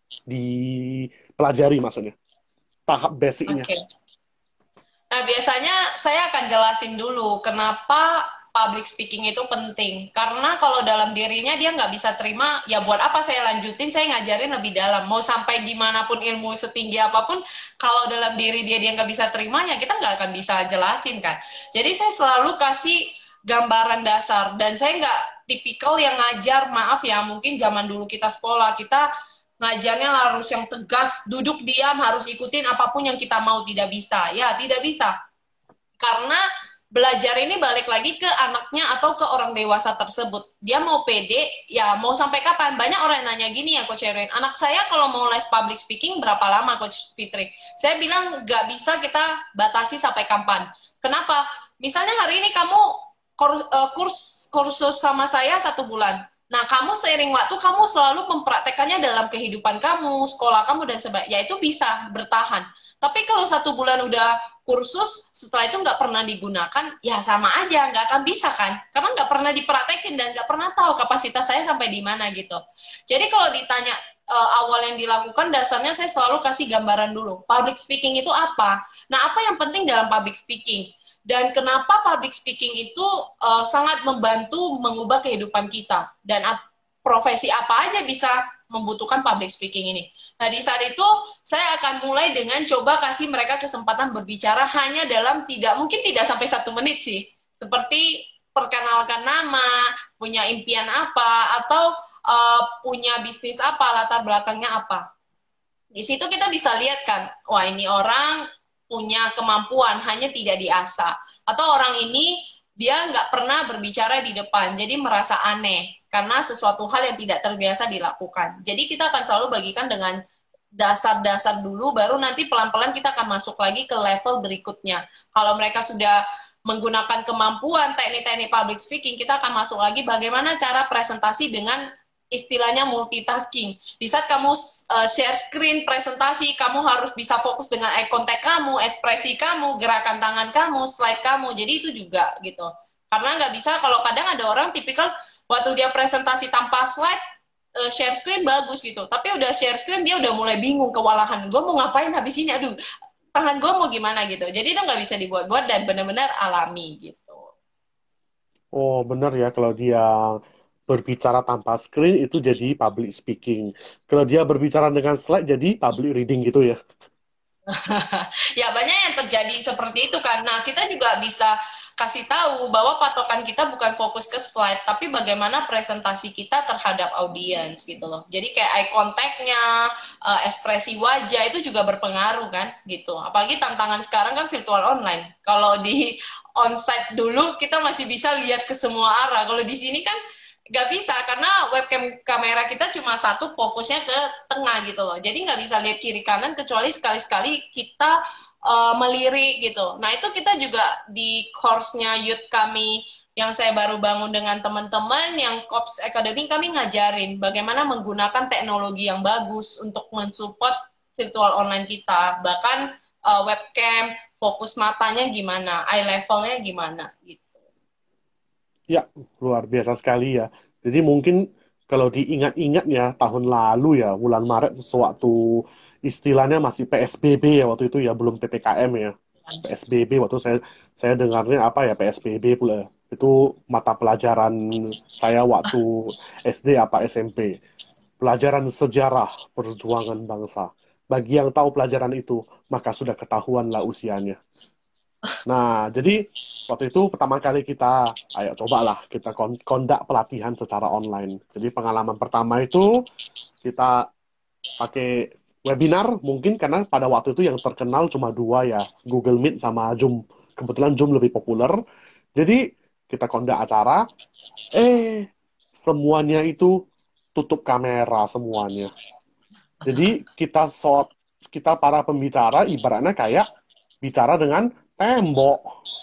dipelajari maksudnya? Tahap basicnya. oke. Nah, biasanya saya akan jelasin dulu kenapa public speaking itu penting. Karena kalau dalam dirinya dia nggak bisa terima, ya buat apa saya lanjutin, saya ngajarin lebih dalam. Mau sampai dimanapun ilmu setinggi apapun, kalau dalam diri dia dia nggak bisa terima, ya kita nggak akan bisa jelasin kan. Jadi saya selalu kasih gambaran dasar. Dan saya nggak tipikal yang ngajar, maaf ya, mungkin zaman dulu kita sekolah, kita ngajarnya harus yang tegas, duduk diam, harus ikutin apapun yang kita mau, tidak bisa. Ya, tidak bisa. Karena belajar ini balik lagi ke anaknya atau ke orang dewasa tersebut. Dia mau pede, ya mau sampai kapan? Banyak orang yang nanya gini ya, Coach Erwin. Anak saya kalau mau les public speaking berapa lama, Coach Fitri? Saya bilang nggak bisa kita batasi sampai kapan. Kenapa? Misalnya hari ini kamu kurs, kursus sama saya satu bulan. Nah, kamu seiring waktu, kamu selalu mempraktekannya dalam kehidupan kamu, sekolah kamu, dan sebagainya. Ya, itu bisa bertahan. Tapi kalau satu bulan udah kursus, setelah itu nggak pernah digunakan, ya sama aja, nggak akan bisa kan? Karena nggak pernah dipraktekin dan nggak pernah tahu kapasitas saya sampai di mana gitu. Jadi kalau ditanya uh, awal yang dilakukan, dasarnya saya selalu kasih gambaran dulu. Public speaking itu apa? Nah, apa yang penting dalam public speaking? Dan kenapa public speaking itu uh, sangat membantu mengubah kehidupan kita. Dan profesi apa aja bisa membutuhkan public speaking ini. Nah, di saat itu saya akan mulai dengan coba kasih mereka kesempatan berbicara hanya dalam tidak, mungkin tidak sampai satu menit sih. Seperti perkenalkan nama, punya impian apa, atau uh, punya bisnis apa, latar belakangnya apa. Di situ kita bisa lihat kan, wah ini orang punya kemampuan, hanya tidak diasah. Atau orang ini dia nggak pernah berbicara di depan, jadi merasa aneh karena sesuatu hal yang tidak terbiasa dilakukan. Jadi kita akan selalu bagikan dengan dasar-dasar dulu, baru nanti pelan-pelan kita akan masuk lagi ke level berikutnya. Kalau mereka sudah menggunakan kemampuan teknik-teknik public speaking, kita akan masuk lagi bagaimana cara presentasi dengan istilahnya multitasking. Di saat kamu uh, share screen presentasi, kamu harus bisa fokus dengan eye contact kamu, ekspresi kamu, gerakan tangan kamu, slide kamu. Jadi itu juga gitu. Karena nggak bisa, kalau kadang ada orang tipikal waktu dia presentasi tanpa slide, uh, share screen bagus gitu. Tapi udah share screen dia udah mulai bingung, kewalahan. Gue mau ngapain habis ini? Aduh, tangan gue mau gimana gitu. Jadi itu nggak bisa dibuat-buat dan benar-benar alami gitu. Oh, benar ya kalau dia berbicara tanpa screen itu jadi public speaking. Kalau dia berbicara dengan slide jadi public reading gitu ya. Ya banyak yang terjadi seperti itu kan. Nah kita juga bisa kasih tahu bahwa patokan kita bukan fokus ke slide, tapi bagaimana presentasi kita terhadap audiens gitu loh. Jadi kayak eye contact-nya, uh, ekspresi wajah itu juga berpengaruh kan gitu. Apalagi tantangan sekarang kan virtual online. Kalau di onsite dulu kita masih bisa lihat ke semua arah. Kalau di sini kan nggak bisa karena webcam kamera kita cuma satu, fokusnya ke tengah gitu loh. Jadi nggak bisa lihat kiri kanan kecuali sekali-sekali kita uh, melirik gitu. Nah itu kita juga di course-nya youth kami yang saya baru bangun dengan teman-teman yang Kops Academy, kami ngajarin bagaimana menggunakan teknologi yang bagus untuk mensupport virtual online kita. Bahkan uh, webcam, fokus matanya gimana, eye levelnya gimana gitu. Ya, luar biasa sekali ya. Jadi mungkin kalau diingat-ingat ya, tahun lalu ya, bulan Maret, sewaktu istilahnya masih P S B B ya waktu itu ya, belum P P K M ya. P S B B waktu saya saya dengarnya apa ya, P S B B pula. Itu mata pelajaran saya waktu S D apa S M P. Pelajaran sejarah perjuangan bangsa. Bagi yang tahu pelajaran itu, maka sudah ketahuanlah usianya. Nah, jadi waktu itu pertama kali kita, ayo cobalah kita kondak pelatihan secara online. Jadi pengalaman pertama itu kita pakai webinar, mungkin karena pada waktu itu yang terkenal cuma dua ya, Google Meet sama Zoom. Kebetulan Zoom lebih populer. Jadi kita kondak acara, eh semuanya itu tutup kamera semuanya. Jadi kita short, kita para pembicara ibaratnya kayak bicara dengan tembok.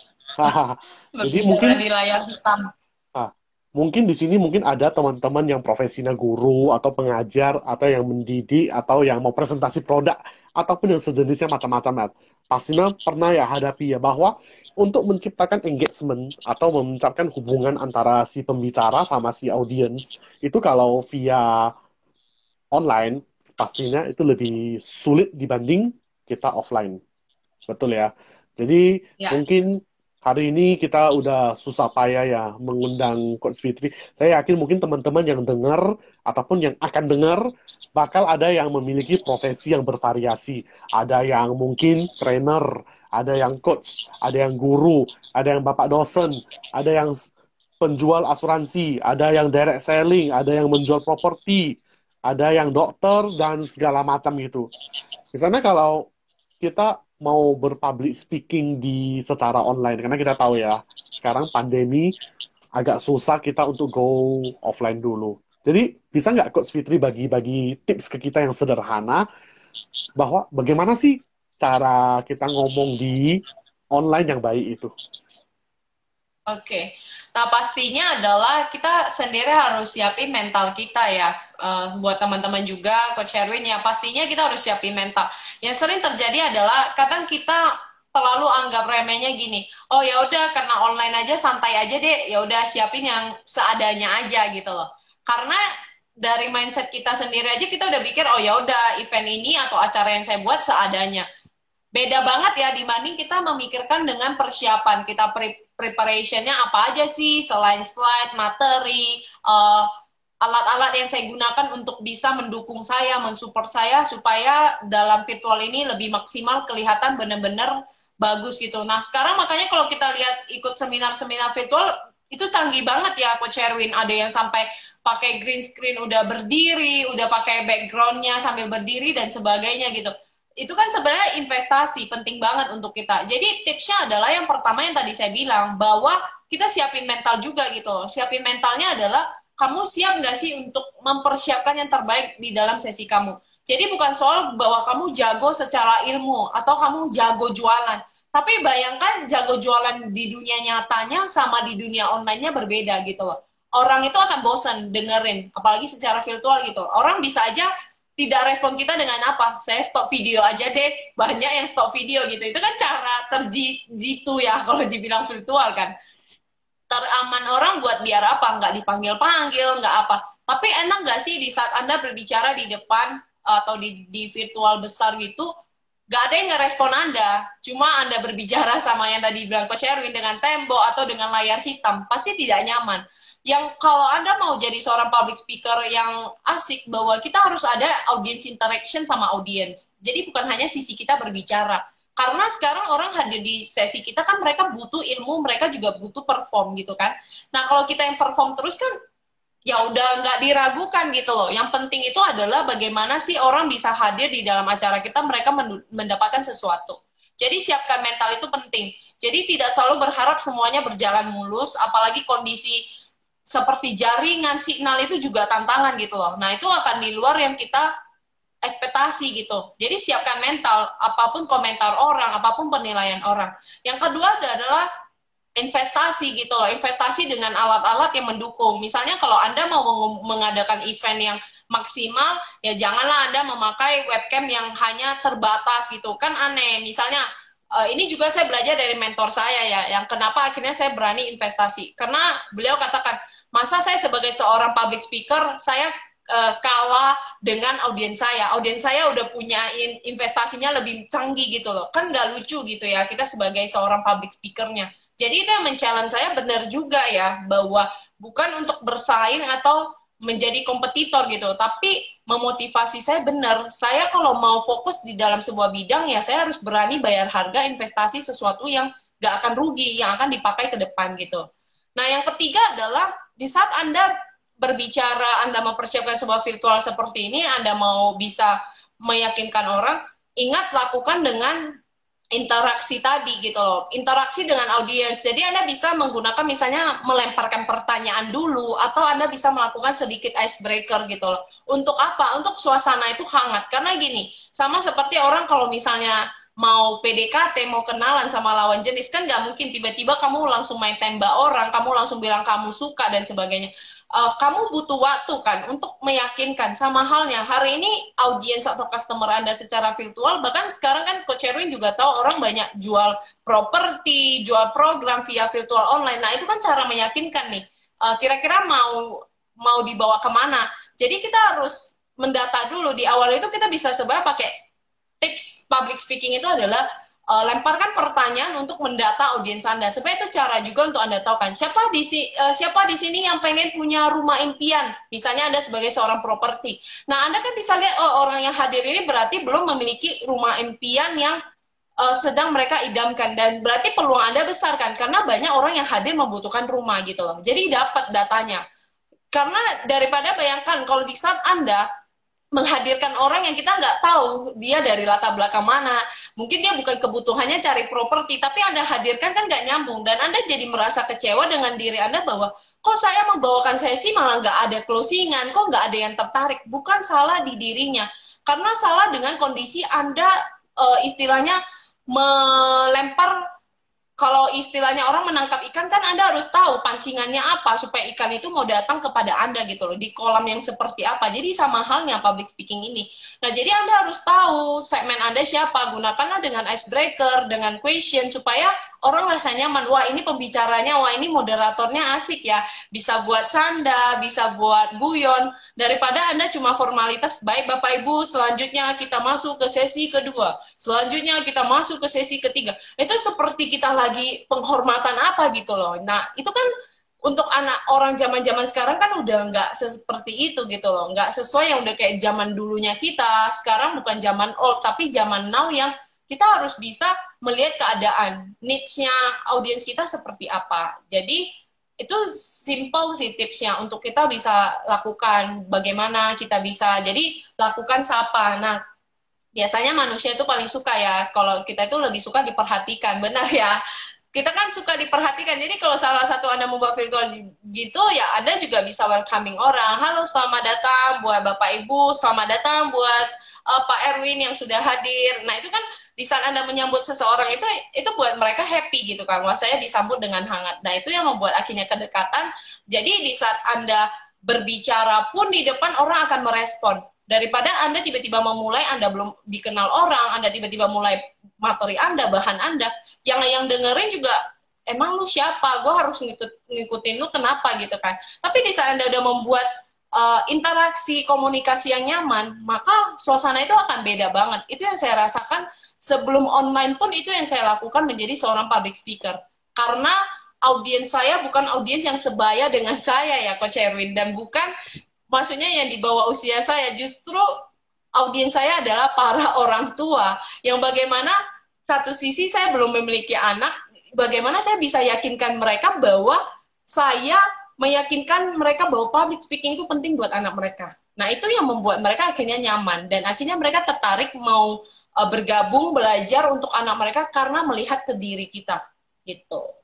Jadi mungkin di layar hitam. ah, mungkin di sini mungkin ada teman-teman yang profesinya guru atau pengajar atau yang mendidik atau yang mau presentasi produk ataupun yang sejenisnya macam-macam ya. Pastinya pernah ya hadapi ya bahwa untuk menciptakan engagement atau menciptakan hubungan antara si pembicara sama si audiens itu kalau via online pastinya itu lebih sulit dibanding kita offline. Betul ya. Jadi Ya. mungkin hari ini kita udah susah payah ya mengundang Coach Fitri. Saya yakin mungkin teman-teman yang dengar ataupun yang akan dengar bakal ada yang memiliki profesi yang bervariasi. Ada yang mungkin trainer, ada yang coach, ada yang guru, ada yang bapak dosen, ada yang penjual asuransi, ada yang direct selling, ada yang menjual properti, ada yang dokter dan segala macam gitu. Misalnya kalau kita mau berpublic speaking di secara online, karena kita tahu ya, sekarang pandemi agak susah kita untuk go offline dulu. Jadi bisa nggak Coach Fitri bagi-bagi tips ke kita yang sederhana bahwa bagaimana sih cara kita ngomong di online yang baik itu? Oke, nah pastinya adalah kita sendiri harus siapin mental kita ya. Uh, buat teman-teman juga, Coach Erwin ya, pastinya kita harus siapin mental. Yang sering terjadi adalah kadang kita terlalu anggap remehnya gini, oh ya udah karena online aja santai aja deh, ya udah siapin yang seadanya aja gitu loh. Karena dari mindset kita sendiri aja kita udah pikir oh ya udah event ini atau acara yang saya buat seadanya. Beda banget ya dibanding kita memikirkan dengan persiapan kita pre preparationnya apa aja sih selain slide, materi, uh, alat-alat yang saya gunakan untuk bisa mendukung saya, mensupport saya supaya dalam virtual ini lebih maksimal kelihatan benar-benar bagus gitu. Nah sekarang makanya kalau kita lihat ikut seminar-seminar virtual itu canggih banget ya Coach Erwin, ada yang sampai pakai green screen udah berdiri, udah pakai backgroundnya sambil berdiri dan sebagainya gitu. Itu kan sebenarnya investasi penting banget untuk kita. Jadi tipsnya adalah yang pertama yang tadi saya bilang bahwa kita siapin mental juga gitu. Siapin mentalnya adalah kamu siap nggak sih untuk mempersiapkan yang terbaik di dalam sesi kamu. Jadi bukan soal bahwa kamu jago secara ilmu atau kamu jago jualan. Tapi bayangkan jago jualan di dunia nyatanya sama di dunia online-nya berbeda gitu loh. Orang itu akan bosan dengerin, apalagi secara virtual gitu. Orang bisa aja tidak respon kita dengan apa? Saya stop video aja deh. Banyak yang stop video gitu. Itu kan cara terjitu ya kalau dibilang virtual kan. Teraman orang buat biar apa? Nggak dipanggil-panggil, nggak apa. Tapi enak nggak sih di saat Anda berbicara di depan atau di, di virtual besar gitu, nggak ada yang ngerespon Anda. Cuma Anda berbicara sama yang tadi bilang Coach Erwin dengan tembok atau dengan layar hitam, pasti tidak nyaman. Yang kalau Anda mau jadi seorang public speaker yang asik, bahwa kita harus ada audience interaction sama audience. Jadi bukan hanya sisi kita berbicara, Karena sekarang orang hadir di sesi kita kan mereka butuh ilmu, mereka juga butuh perform gitu kan. Nah kalau kita yang perform terus kan ya udah nggak diragukan gitu loh. Yang penting itu adalah bagaimana sih orang bisa hadir di dalam acara kita, mereka mendapatkan sesuatu. Jadi siapkan mental itu penting. Jadi tidak selalu berharap semuanya berjalan mulus, apalagi kondisi seperti jaringan, signal itu juga tantangan gitu loh. Nah itu akan di luar yang kita ekspektasi gitu. Jadi siapkan mental, apapun komentar orang, apapun penilaian orang. Yang kedua adalah investasi gitu loh, investasi dengan alat-alat yang mendukung. Misalnya kalau Anda mau mengadakan event yang maksimal, ya janganlah Anda memakai webcam yang hanya terbatas gitu, kan aneh. Misalnya, uh, ini juga saya belajar dari mentor saya ya, yang kenapa akhirnya saya berani investasi. Karena beliau katakan, masa saya sebagai seorang public speaker, saya uh, kalah dengan audiens saya. Audiens saya udah punya in investasinya lebih canggih gitu loh. Kan nggak lucu gitu ya, kita sebagai seorang public speakernya. Jadi itu yang men-challenge saya benar juga ya, bahwa bukan untuk bersaing atau menjadi kompetitor gitu, tapi memotivasi saya benar. Saya kalau mau fokus di dalam sebuah bidang, ya saya harus berani bayar harga investasi sesuatu yang gak akan rugi, yang akan dipakai ke depan gitu. Nah yang ketiga adalah, di saat Anda berbicara, Anda mempersiapkan sebuah virtual seperti ini, Anda mau bisa meyakinkan orang, ingat lakukan dengan interaksi tadi gitu loh, interaksi dengan audiens. Jadi Anda bisa menggunakan misalnya melemparkan pertanyaan dulu, atau Anda bisa melakukan sedikit icebreaker gitu loh. Untuk apa? Untuk suasana itu hangat. Karena gini, sama seperti orang kalau misalnya mau P D K T, mau kenalan sama lawan jenis, kan nggak mungkin tiba-tiba kamu langsung main tembak orang, kamu langsung bilang kamu suka dan sebagainya. Uh, kamu butuh waktu kan untuk meyakinkan. Sama halnya hari ini audiens atau customer Anda secara virtual, bahkan sekarang kan Coach Erwin juga tahu orang banyak jual properti, jual program via virtual online. Nah itu kan cara meyakinkan nih, uh, kira-kira mau mau dibawa kemana. Jadi kita harus mendata dulu. Di awal itu kita bisa sebenarnya pakai tips public speaking itu adalah Uh, lemparkan pertanyaan untuk mendata audiens Anda. Supaya itu cara juga untuk Anda tahu kan, siapa di, uh, siapa di sini yang pengen punya rumah impian. Misalnya Anda sebagai seorang properti. Nah, Anda kan bisa lihat, oh orang yang hadir ini berarti belum memiliki rumah impian yang uh, sedang mereka idamkan. Dan berarti peluang Anda besar kan, karena banyak orang yang hadir membutuhkan rumah gitu loh. Jadi dapat datanya. Karena daripada bayangkan, kalau di saat Anda menghadirkan orang yang kita nggak tahu dia dari latar belakang mana, mungkin dia bukan kebutuhannya cari properti, tapi Anda hadirkan kan nggak nyambung, dan Anda jadi merasa kecewa dengan diri Anda bahwa kok saya membawakan sesi malah nggak ada closingan, kok nggak ada yang tertarik. Bukan salah di dirinya, karena salah dengan kondisi Anda uh, istilahnya melempar. Kalau istilahnya orang menangkap ikan kan Anda harus tahu pancingannya apa supaya ikan itu mau datang kepada Anda gitu loh, di kolam yang seperti apa. Jadi sama halnya public speaking ini. Nah jadi Anda harus tahu segmen Anda siapa, gunakanlah dengan icebreaker, dengan question, supaya orang rasa nyaman. Wah ini pembicaranya, wah ini moderatornya asik ya, bisa buat canda, bisa buat guyon, daripada Anda cuma formalitas. Baik Bapak Ibu, selanjutnya kita masuk ke sesi kedua, selanjutnya kita masuk ke sesi ketiga. Itu seperti kita lagi penghormatan apa gitu loh. Nah itu kan untuk anak orang zaman-zaman sekarang kan udah nggak seperti itu gitu loh, nggak sesuai yang udah kayak zaman dulunya kita. Sekarang bukan zaman old, tapi zaman now yang kita harus bisa melihat keadaan, needs-nya audiens kita seperti apa. Jadi itu simple sih tipsnya untuk kita bisa lakukan, bagaimana kita bisa, jadi lakukan sapa. Nah biasanya manusia itu paling suka ya, kalau kita itu lebih suka diperhatikan, benar ya. Kita kan suka diperhatikan, jadi kalau salah satu Anda membuat virtual gitu, ya Anda juga bisa welcoming orang. Halo, selamat datang buat Bapak Ibu, selamat datang buat uh, Pak Erwin yang sudah hadir. Nah itu kan di saat Anda menyambut seseorang itu, itu buat mereka happy gitu kan. Wah saya disambut dengan hangat. Nah itu yang membuat akhirnya kedekatan. Jadi di saat Anda berbicara pun di depan orang akan merespon. Daripada Anda tiba-tiba memulai, Anda belum dikenal orang, Anda tiba-tiba mulai materi Anda, bahan Anda, yang yang dengerin juga, emang lu siapa? Gue harus ngikut, ngikutin lu kenapa gitu kan. Tapi di saat Anda udah membuat uh, interaksi, komunikasi yang nyaman, maka suasana itu akan beda banget. Itu yang saya rasakan sebelum online pun, itu yang saya lakukan menjadi seorang public speaker. Karena audiens saya bukan audiens yang sebaya dengan saya ya Coach Erwin, dan bukan maksudnya yang di bawah usia saya, justru audiens saya adalah para orang tua yang bagaimana satu sisi saya belum memiliki anak, bagaimana saya bisa yakinkan mereka bahwa saya meyakinkan mereka bahwa public speaking itu penting buat anak mereka. Nah, itu yang membuat mereka akhirnya nyaman, dan akhirnya mereka tertarik mau uh, bergabung, belajar untuk anak mereka karena melihat ke diri kita, gitu.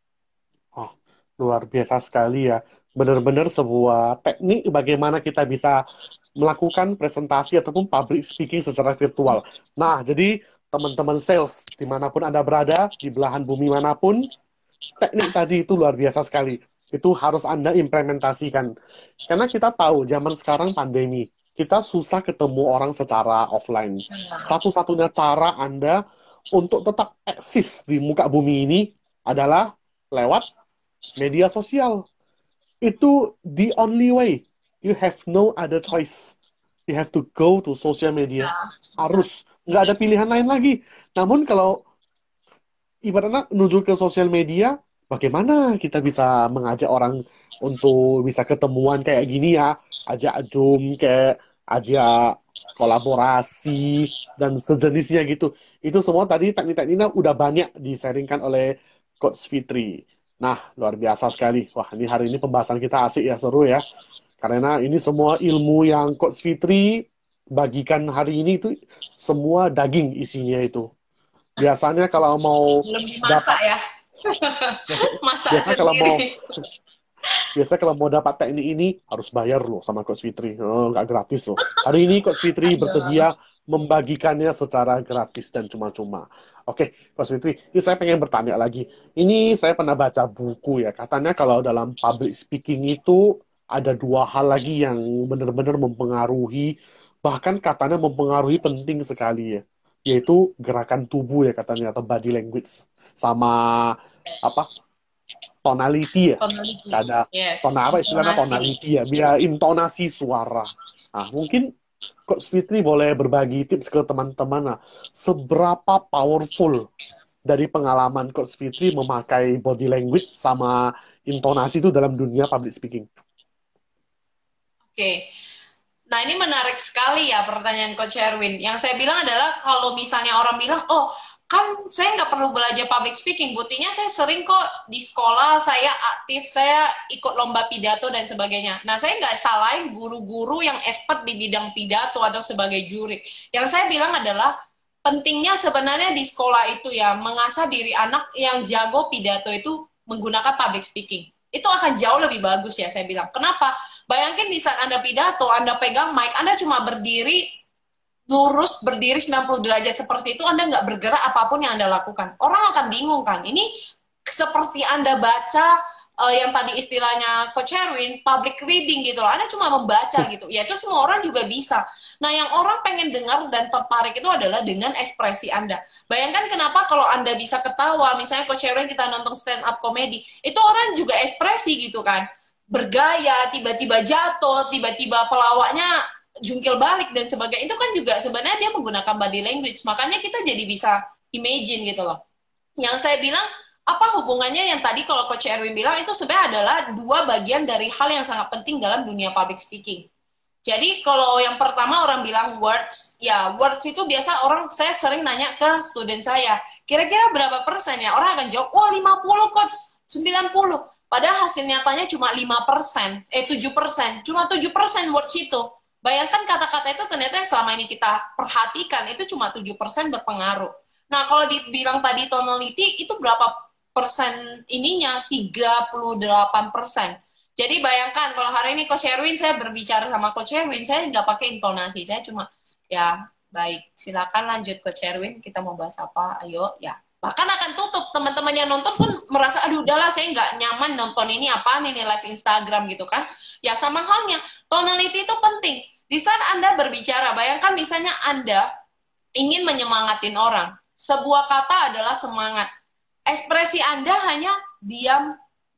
Oh, luar biasa sekali ya. Benar-benar sebuah teknik bagaimana kita bisa melakukan presentasi ataupun public speaking secara virtual. Nah, jadi teman-teman sales, dimanapun Anda berada, di belahan bumi manapun, teknik tadi itu luar biasa sekali. Itu harus Anda implementasikan. Karena kita tahu, zaman sekarang pandemi, kita susah ketemu orang secara offline. Satu-satunya cara Anda untuk tetap eksis di muka bumi ini adalah lewat media sosial. Itu the only way. You have no other choice. You have to go to social media. Harus. Nggak ada pilihan lain lagi. Namun kalau ibaratnya menuju ke sosial media, bagaimana kita bisa mengajak orang untuk bisa ketemuan kayak gini ya? Ajak Zoom, kayak ajak kolaborasi, dan sejenisnya gitu. Itu semua tadi teknik-tekniknya udah banyak disaringkan oleh Coach Fitri. Nah, luar biasa sekali. Wah, ini hari ini pembahasan kita asik ya, seru ya. Karena ini semua ilmu yang Coach Fitri bagikan hari ini itu semua daging isinya itu. Biasanya kalau mau Belum dimasak dapat ya. biasa, Masak biasa kalau mau sendiri. biasa kalau mau dapat teknik ini harus bayar loh sama Coach Fitri. Oh, nggak gratis loh. Hari ini Coach Fitri Aduh. bersedia membagikannya secara gratis dan cuma-cuma. Oke, Coach Fitri, ini saya pengen bertanya lagi. Ini saya pernah baca buku ya, katanya kalau dalam public speaking itu ada dua hal lagi yang benar-benar mempengaruhi, bahkan katanya mempengaruhi penting sekali ya, yaitu gerakan tubuh ya katanya, atau body language, sama apa, tonality ya. Tonality. Ada Yes. tona apa istilahnya, Intonasi. tonality ya, biar intonasi suara. Nah, mungkin Coach Fitri boleh berbagi tips ke teman-teman, nah, seberapa powerful dari pengalaman Coach Fitri memakai body language sama intonasi itu dalam dunia public speaking. Oke. Nah, ini menarik sekali ya pertanyaan Coach Erwin. Yang saya bilang adalah kalau misalnya orang bilang, oh, kan saya nggak perlu belajar public speaking. Buktinya saya sering kok di sekolah, saya aktif, saya ikut lomba pidato dan sebagainya. Nah, saya nggak salahin guru-guru yang expert di bidang pidato atau sebagai juri. Yang saya bilang adalah, pentingnya sebenarnya di sekolah itu ya, mengasah diri anak yang jago pidato itu menggunakan public speaking. Itu akan jauh lebih bagus ya, saya bilang. Kenapa? Bayangin di saat Anda pidato, Anda pegang mic, Anda cuma berdiri, lurus, berdiri sembilan puluh derajat seperti itu, Anda nggak bergerak apapun yang Anda lakukan. Orang akan bingung kan, ini seperti Anda baca, uh, yang tadi istilahnya Coach Erwin, public reading gitu loh, Anda cuma membaca gitu, ya itu semua orang juga bisa. Nah, yang orang pengen dengar dan tertarik itu adalah dengan ekspresi Anda. Bayangkan kenapa kalau Anda bisa ketawa, misalnya Coach Erwin kita nonton stand up comedy, itu orang juga ekspresi gitu kan, bergaya, tiba-tiba jatuh, tiba-tiba pelawaknya jungkil balik dan sebagainya, itu kan juga sebenarnya dia menggunakan body language. Makanya kita jadi bisa imagine gitu loh. Yang saya bilang, apa hubungannya yang tadi kalau Coach Erwin bilang, itu sebenarnya adalah dua bagian dari hal yang sangat penting dalam dunia public speaking. Jadi kalau yang pertama orang bilang words, ya words itu biasa orang, saya sering nanya ke student saya, kira-kira berapa persen ya? Orang akan jawab, wah lima puluh coach, sembilan puluh. Padahal hasil nyatanya cuma lima persen, eh tujuh persen, cuma tujuh persen words itu. Bayangkan kata-kata itu ternyata yang selama ini kita perhatikan, itu cuma tujuh persen berpengaruh. Nah, kalau dibilang tadi tonality, itu berapa persen ininya? tiga puluh delapan persen. Jadi bayangkan, kalau hari ini Coach Erwin, saya berbicara sama Coach Erwin, saya nggak pakai intonasi, saya cuma, ya, baik, silakan lanjut Coach Erwin, kita mau bahas apa, ayo, ya. Bahkan akan tutup, teman-teman yang nonton pun merasa, aduh udahlah saya nggak nyaman nonton ini, apaan ini live Instagram gitu kan. Ya sama halnya, tonality itu penting. Di saat Anda berbicara, bayangkan misalnya Anda ingin menyemangatin orang. Sebuah kata adalah semangat. Ekspresi Anda hanya diam,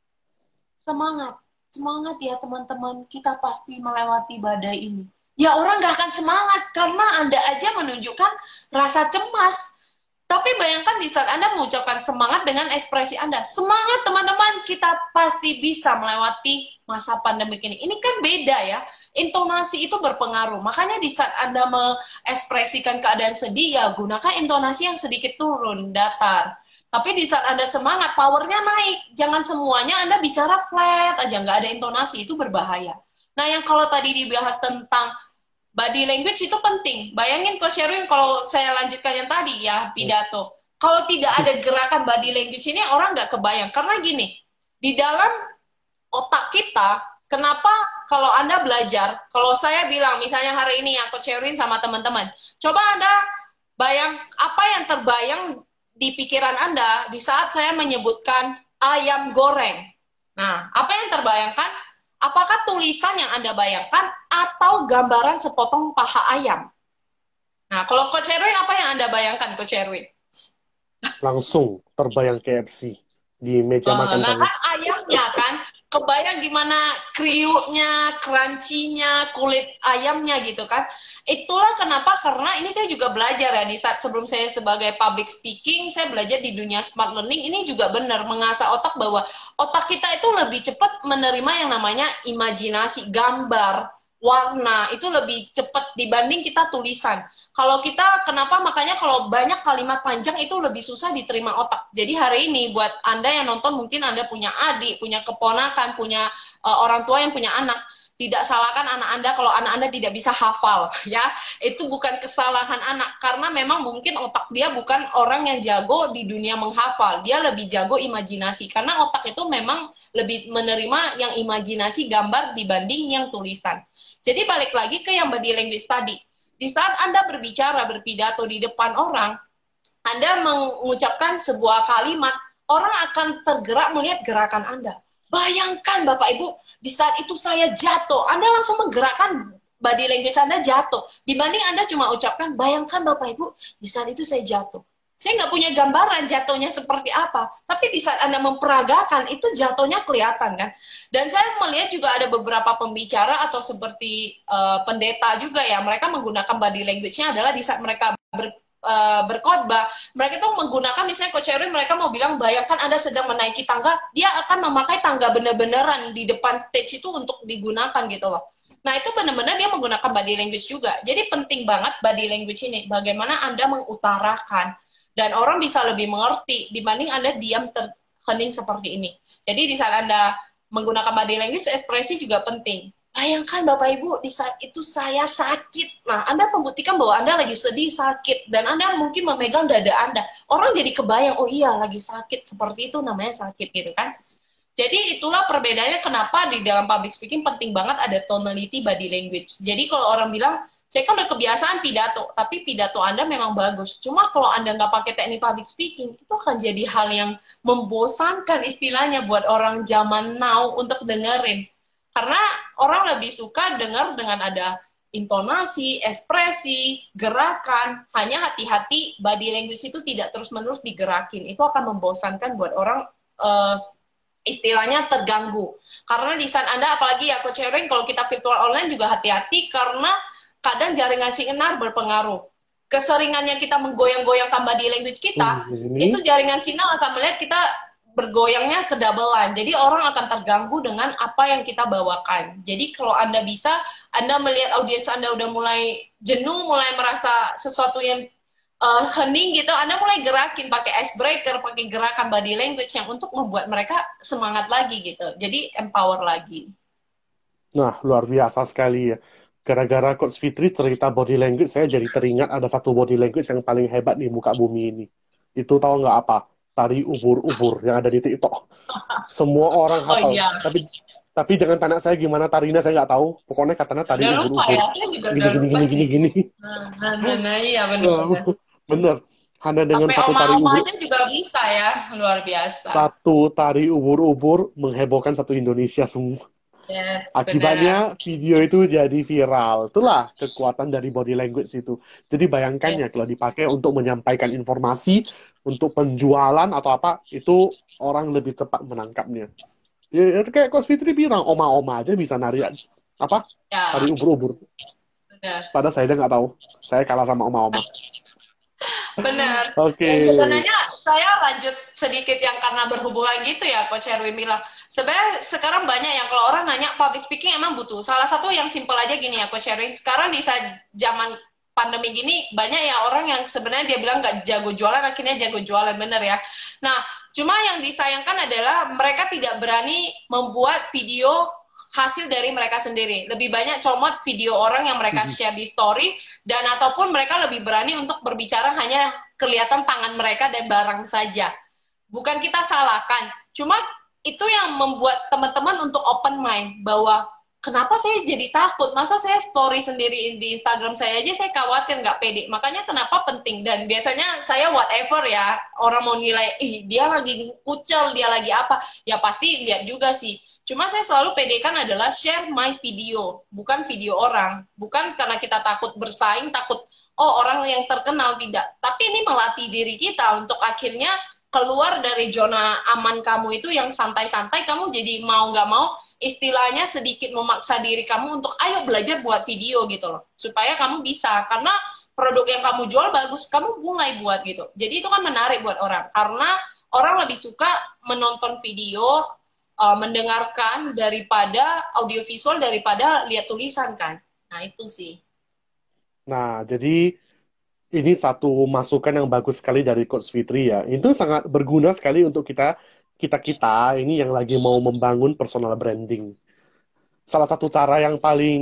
semangat. Semangat ya teman-teman, kita pasti melewati badai ini. Ya orang nggak akan semangat, karena Anda aja menunjukkan rasa cemas. Tapi bayangkan di saat Anda mengucapkan semangat dengan ekspresi Anda. Semangat teman-teman, kita pasti bisa melewati masa pandemi ini. Ini kan beda ya. Intonasi itu berpengaruh. Makanya di saat Anda mengekspresikan keadaan sedih, ya gunakan intonasi yang sedikit turun, datar. Tapi di saat Anda semangat, powernya naik. Jangan semuanya Anda bicara flat aja, nggak ada intonasi, itu berbahaya. Nah, yang kalau tadi dibahas tentang body language itu penting. Bayangin Coach Sherwin kalau saya lanjutkan yang tadi ya, pidato. Kalau tidak ada gerakan body language ini, orang nggak kebayang. Karena gini, di dalam otak kita, kenapa kalau Anda belajar, kalau saya bilang, misalnya hari ini ya Coach Sherwin sama teman-teman, coba Anda bayang, apa yang terbayang di pikiran Anda di saat saya menyebutkan ayam goreng. Nah, apa yang terbayangkan? Apakah tulisan yang Anda bayangkan atau gambaran sepotong paha ayam? Nah, kalau Coach Sherwin, apa yang Anda bayangkan, Coach Sherwin? Langsung terbayang K F C di meja Uh, makan nah sana. kan ayamnya kan, kebayang gimana kriuknya, crunchy-nya, kulit ayamnya gitu kan. Itulah kenapa, karena ini saya juga belajar ya, di saat sebelum saya sebagai public speaking, saya belajar di dunia smart learning, ini juga benar, mengasah otak bahwa otak kita itu lebih cepat menerima yang namanya imajinasi, gambar, warna, itu lebih cepat dibanding kita tulisan. Kalau kita, kenapa makanya kalau banyak kalimat panjang itu lebih susah diterima otak. Jadi hari ini buat Anda yang nonton, mungkin Anda punya adik, punya keponakan, punya uh, orang tua yang punya anak. Tidak salahkan anak Anda kalau anak Anda tidak bisa hafal, ya. Itu bukan kesalahan anak, karena memang mungkin otak dia bukan orang yang jago di dunia menghafal. Dia lebih jago imajinasi, karena otak itu memang lebih menerima yang imajinasi gambar dibanding yang tulisan. Jadi balik lagi ke yang body language tadi. Di saat Anda berbicara, berpidato di depan orang, Anda mengucapkan sebuah kalimat, orang akan tergerak melihat gerakan Anda. Bayangkan Bapak Ibu, di saat itu saya jatuh, Anda langsung menggerakkan body language Anda jatuh. Dibanding Anda cuma ucapkan, bayangkan Bapak Ibu, di saat itu saya jatuh. Saya nggak punya gambaran jatuhnya seperti apa. Tapi di saat Anda memperagakan, itu jatuhnya kelihatan kan. Dan saya melihat juga ada beberapa pembicara atau seperti uh, pendeta juga ya, mereka menggunakan body language-nya adalah di saat mereka ber, uh, berkhotbah, mereka itu menggunakan, misalnya Coach Sherwin, mereka mau bilang, bayangkan Anda sedang menaiki tangga, dia akan memakai tangga benar-benaran di depan stage itu untuk digunakan gitu loh. Nah, itu benar-benar dia menggunakan body language juga. Jadi penting banget body language ini, bagaimana Anda mengutarakan. Dan orang bisa lebih mengerti dibanding Anda diam terhening seperti ini. Jadi di saat Anda menggunakan body language, ekspresi juga penting. Bayangkan Bapak Ibu, di saat itu saya sakit. Nah, Anda membuktikan bahwa Anda lagi sedih, sakit. Dan Anda mungkin memegang dada Anda. Orang jadi kebayang, oh iya lagi sakit. Seperti itu namanya sakit gitu kan. Jadi itulah perbedaannya kenapa di dalam public speaking penting banget ada tonality body language. Jadi kalau orang bilang, saya kan udah kebiasaan pidato, tapi pidato Anda memang bagus. Cuma kalau Anda nggak pakai teknik public speaking, itu akan jadi hal yang membosankan istilahnya buat orang zaman now untuk dengerin. Karena orang lebih suka dengar dengan ada intonasi, ekspresi, gerakan. Hanya hati-hati body language itu tidak terus-menerus digerakin. Itu akan membosankan buat orang uh, istilahnya terganggu. Karena di saat Anda, apalagi ya Coach Sherwin, kalau kita virtual online juga hati-hati karena kadang jaringan sinyal berpengaruh. Keseringannya kita menggoyang-goyangkan body language kita, Hmm, itu jaringan sinyal akan melihat kita bergoyangnya kedabelan. Jadi orang akan terganggu dengan apa yang kita bawakan. Jadi kalau Anda bisa, Anda melihat audiens Anda udah mulai jenuh, mulai merasa sesuatu yang uh, hening gitu, Anda mulai gerakin pakai icebreaker, pakai gerakan body language yang untuk membuat mereka semangat lagi gitu. Jadi empower lagi. Nah, luar biasa sekali ya. Gara-gara Coach Fitri cerita body language, saya jadi teringat ada satu body language yang paling hebat di muka bumi ini. Itu tahu nggak apa? Tari ubur-ubur yang ada di TikTok. Semua orang hafal. Oh iya. Tapi tapi jangan tanya saya gimana tarinya, saya nggak tahu. Pokoknya katanya tari Udah lupa ubur-ubur. ya, saya juga Gini, udah gini, lupa gini, sih. gini, gini. Nah, nah, nah, nah iya benar-benar. Bener. Hanya dengan Sampai satu tari oma-oma ubur, aja juga bisa ya, luar biasa. satu tari ubur-ubur menghebohkan satu Indonesia semua. Yes, Akibatnya benar. video itu jadi viral. Itulah kekuatan dari body language itu. Jadi bayangkan ya Yes. kalau dipakai untuk menyampaikan informasi, untuk penjualan atau apa, itu orang lebih cepat menangkapnya. Ya, itu kayak Coach Fitri bilang, oma-oma aja bisa nari apa? Ya, Tari ubur-ubur. benar. Padahal saya aja nggak tahu. Saya kalah sama oma-oma. Benar. Oke. Ya, sebenarnya saya lanjut sedikit yang karena berhubungan gitu ya, Coach Erwin bilang. Sebenarnya sekarang banyak yang kalau orang nanya public speaking emang butuh. Salah satu yang simpel aja gini ya, Coach Erwin. Sekarang di saat zaman pandemi gini, banyak ya orang yang sebenarnya dia bilang nggak jago jualan, akhirnya jago jualan, bener ya. Nah, cuma yang disayangkan adalah mereka tidak berani membuat video hasil dari mereka sendiri. Lebih banyak comot video orang yang mereka share di story, dan ataupun mereka lebih berani untuk berbicara hanya kelihatan tangan mereka dan barang saja. Bukan kita salahkan, cuma itu yang membuat teman-teman untuk open mind, bahwa kenapa saya jadi takut, masa saya story sendiri di Instagram saya aja, saya khawatir nggak pede. Makanya kenapa penting, dan biasanya saya whatever ya, orang mau nilai, ih dia lagi kucel, dia lagi apa, ya pasti lihat juga sih. Cuma saya selalu pedekan adalah share my video, bukan video orang. Bukan karena kita takut bersaing, takut, oh orang yang terkenal, tidak. Tapi ini melatih diri kita untuk akhirnya keluar dari zona aman kamu itu yang santai-santai, kamu jadi mau nggak mau, istilahnya sedikit memaksa diri kamu untuk ayo belajar buat video gitu loh. Supaya kamu bisa, karena produk yang kamu jual bagus, kamu mulai buat gitu. Jadi itu kan menarik buat orang, karena orang lebih suka menonton video, Uh, mendengarkan daripada audiovisual, daripada lihat tulisan kan. Nah itu sih. Nah, jadi ini satu masukan yang bagus sekali dari Coach Fitri ya. Itu sangat berguna sekali untuk kita kita-kita ini yang lagi mau membangun personal branding. Salah satu cara yang paling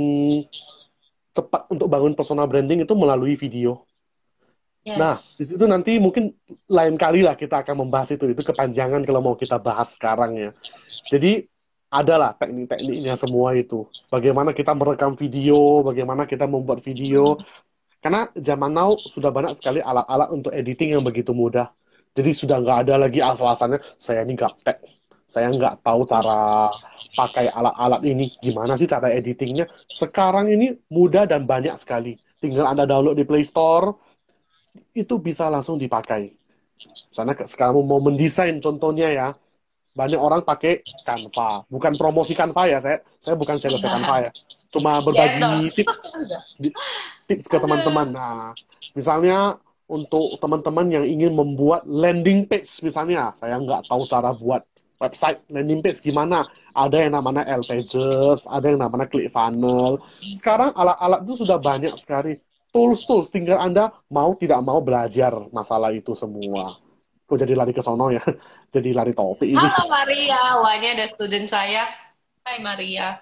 cepat untuk bangun personal branding itu melalui video. Yes. Nah, di situ nanti mungkin lain kali lah kita akan membahas itu. Itu kepanjangan kalau mau kita bahas sekarang ya. Jadi, adalah teknik-tekniknya semua itu. Bagaimana kita merekam video, bagaimana kita membuat video. Karena zaman now sudah banyak sekali alat-alat untuk editing yang begitu mudah. Jadi sudah nggak ada lagi asal-asalnya, saya ini nggak tech. Saya nggak tahu cara pakai alat-alat ini. Gimana sih cara editingnya? Sekarang ini mudah dan banyak sekali. Tinggal Anda download di Play Store, itu bisa langsung dipakai. Misalnya sekarang mau mendesain contohnya ya, banyak orang pakai Canva. Bukan promosi Canva ya, saya saya bukan sales Canva ya. Cuma berbagi tips tips ke teman-teman. Nah, misalnya untuk teman-teman yang ingin membuat landing page misalnya, saya nggak tahu cara buat website landing page gimana. Ada yang namanya L Pages, ada yang namanya ClickFunnels. Sekarang alat-alat itu sudah banyak sekali. Tools-tools, tinggal Anda mau tidak mau belajar masalah itu semua. Kok jadi lari ke sono ya? Jadi lari topik ini. Halo Maria, wah ini ada student saya. Hai Maria.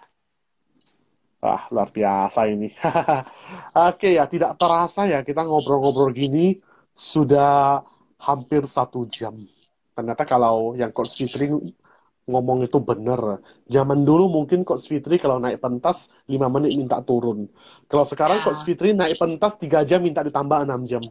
Ah, luar biasa ini. Oke ya, tidak terasa ya kita ngobrol-ngobrol gini sudah hampir satu jam. Ternyata kalau yang Coach Fitri ngomong itu bener. Zaman dulu mungkin Coach Fitri kalau naik pentas lima menit minta turun. Kalau sekarang ya. Coach Fitri naik pentas tiga jam minta ditambah enam jam.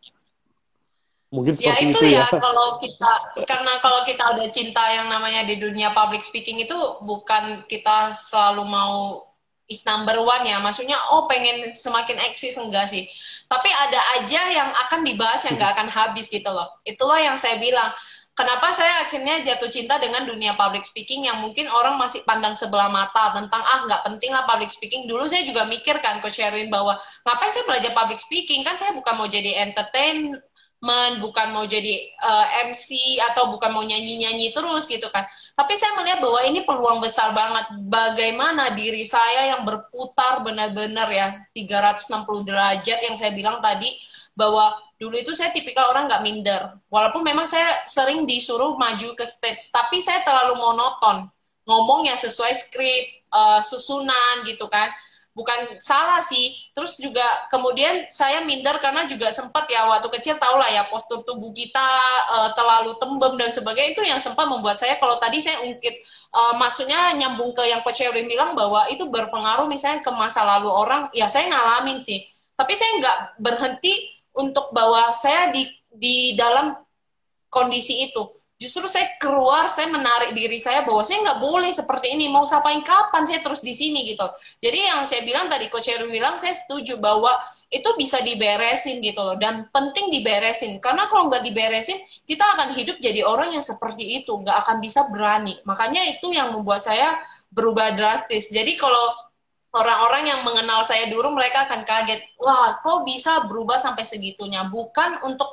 Mungkin seperti ya, itu, itu ya. ya. Kalau kita, karena kalau kita udah cinta yang namanya di dunia public speaking itu bukan kita selalu mau is number one ya. Maksudnya, oh pengen semakin eksis, enggak sih. Tapi ada aja yang akan dibahas yang nggak akan habis gitu loh. Itulah yang saya bilang. Kenapa saya akhirnya jatuh cinta dengan dunia public speaking yang mungkin orang masih pandang sebelah mata tentang ah nggak penting lah public speaking. Dulu saya juga mikir kan Coach Erwin bahwa ngapain saya belajar public speaking, kan saya bukan mau jadi entertainment, bukan mau jadi uh, M C atau bukan mau nyanyi-nyanyi terus gitu kan. Tapi saya melihat bahwa ini peluang besar banget bagaimana diri saya yang berputar benar-benar ya tiga ratus enam puluh derajat yang saya bilang tadi, bahwa dulu itu saya tipikal orang nggak minder. Walaupun memang saya sering disuruh maju ke stage, tapi saya terlalu monoton. Ngomong yang sesuai skrip, uh, susunan gitu kan. Bukan salah sih. Terus juga kemudian saya minder karena juga sempat ya waktu kecil tau lah ya postur tubuh kita uh, terlalu tembem dan sebagainya. Itu yang sempat membuat saya, kalau tadi saya ungkit, uh, maksudnya nyambung ke yang Coach Erwin bilang bahwa itu berpengaruh misalnya ke masa lalu orang. Ya saya ngalamin sih. Tapi saya nggak berhenti untuk bahwa saya di di dalam kondisi itu. Justru saya keluar, saya menarik diri saya bahwa saya nggak boleh seperti ini. Mau sampai kapan saya terus di sini gitu. Jadi yang saya bilang tadi, Coach Erwin bilang, saya setuju bahwa itu bisa diberesin gitu loh. Dan penting diberesin. Karena kalau nggak diberesin, kita akan hidup jadi orang yang seperti itu. Nggak akan bisa berani. Makanya itu yang membuat saya berubah drastis. Jadi kalau orang-orang yang mengenal saya dulu, mereka akan kaget. Wah, kok bisa berubah sampai segitunya? Bukan untuk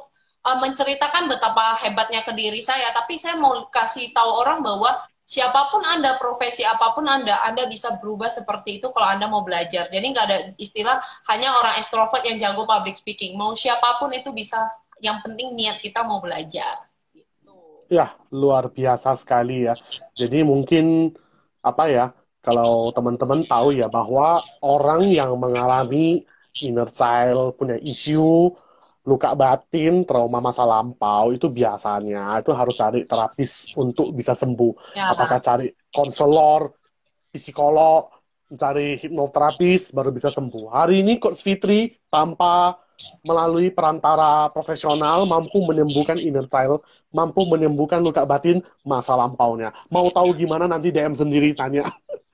uh, menceritakan betapa hebatnya ke diri saya, tapi saya mau kasih tahu orang bahwa siapapun Anda, profesi apapun Anda, Anda bisa berubah seperti itu kalau Anda mau belajar. Jadi nggak ada istilah hanya orang ekstrovert yang jago public speaking. Mau siapapun itu bisa, yang penting niat kita mau belajar. Gitu. Ya, luar biasa sekali ya. Jadi mungkin apa ya, kalau teman-teman tahu ya bahwa orang yang mengalami inner child, punya isu, luka batin, trauma masa lampau, itu biasanya itu harus cari terapis untuk bisa sembuh. Ya, Apakah cari konselor, psikolog, cari hipnoterapis, baru bisa sembuh. Hari ini Coach Fitri tanpa melalui perantara profesional mampu menyembuhkan inner child, mampu menyembuhkan luka batin masa lampaunya. Mau tahu gimana nanti D M sendiri tanya.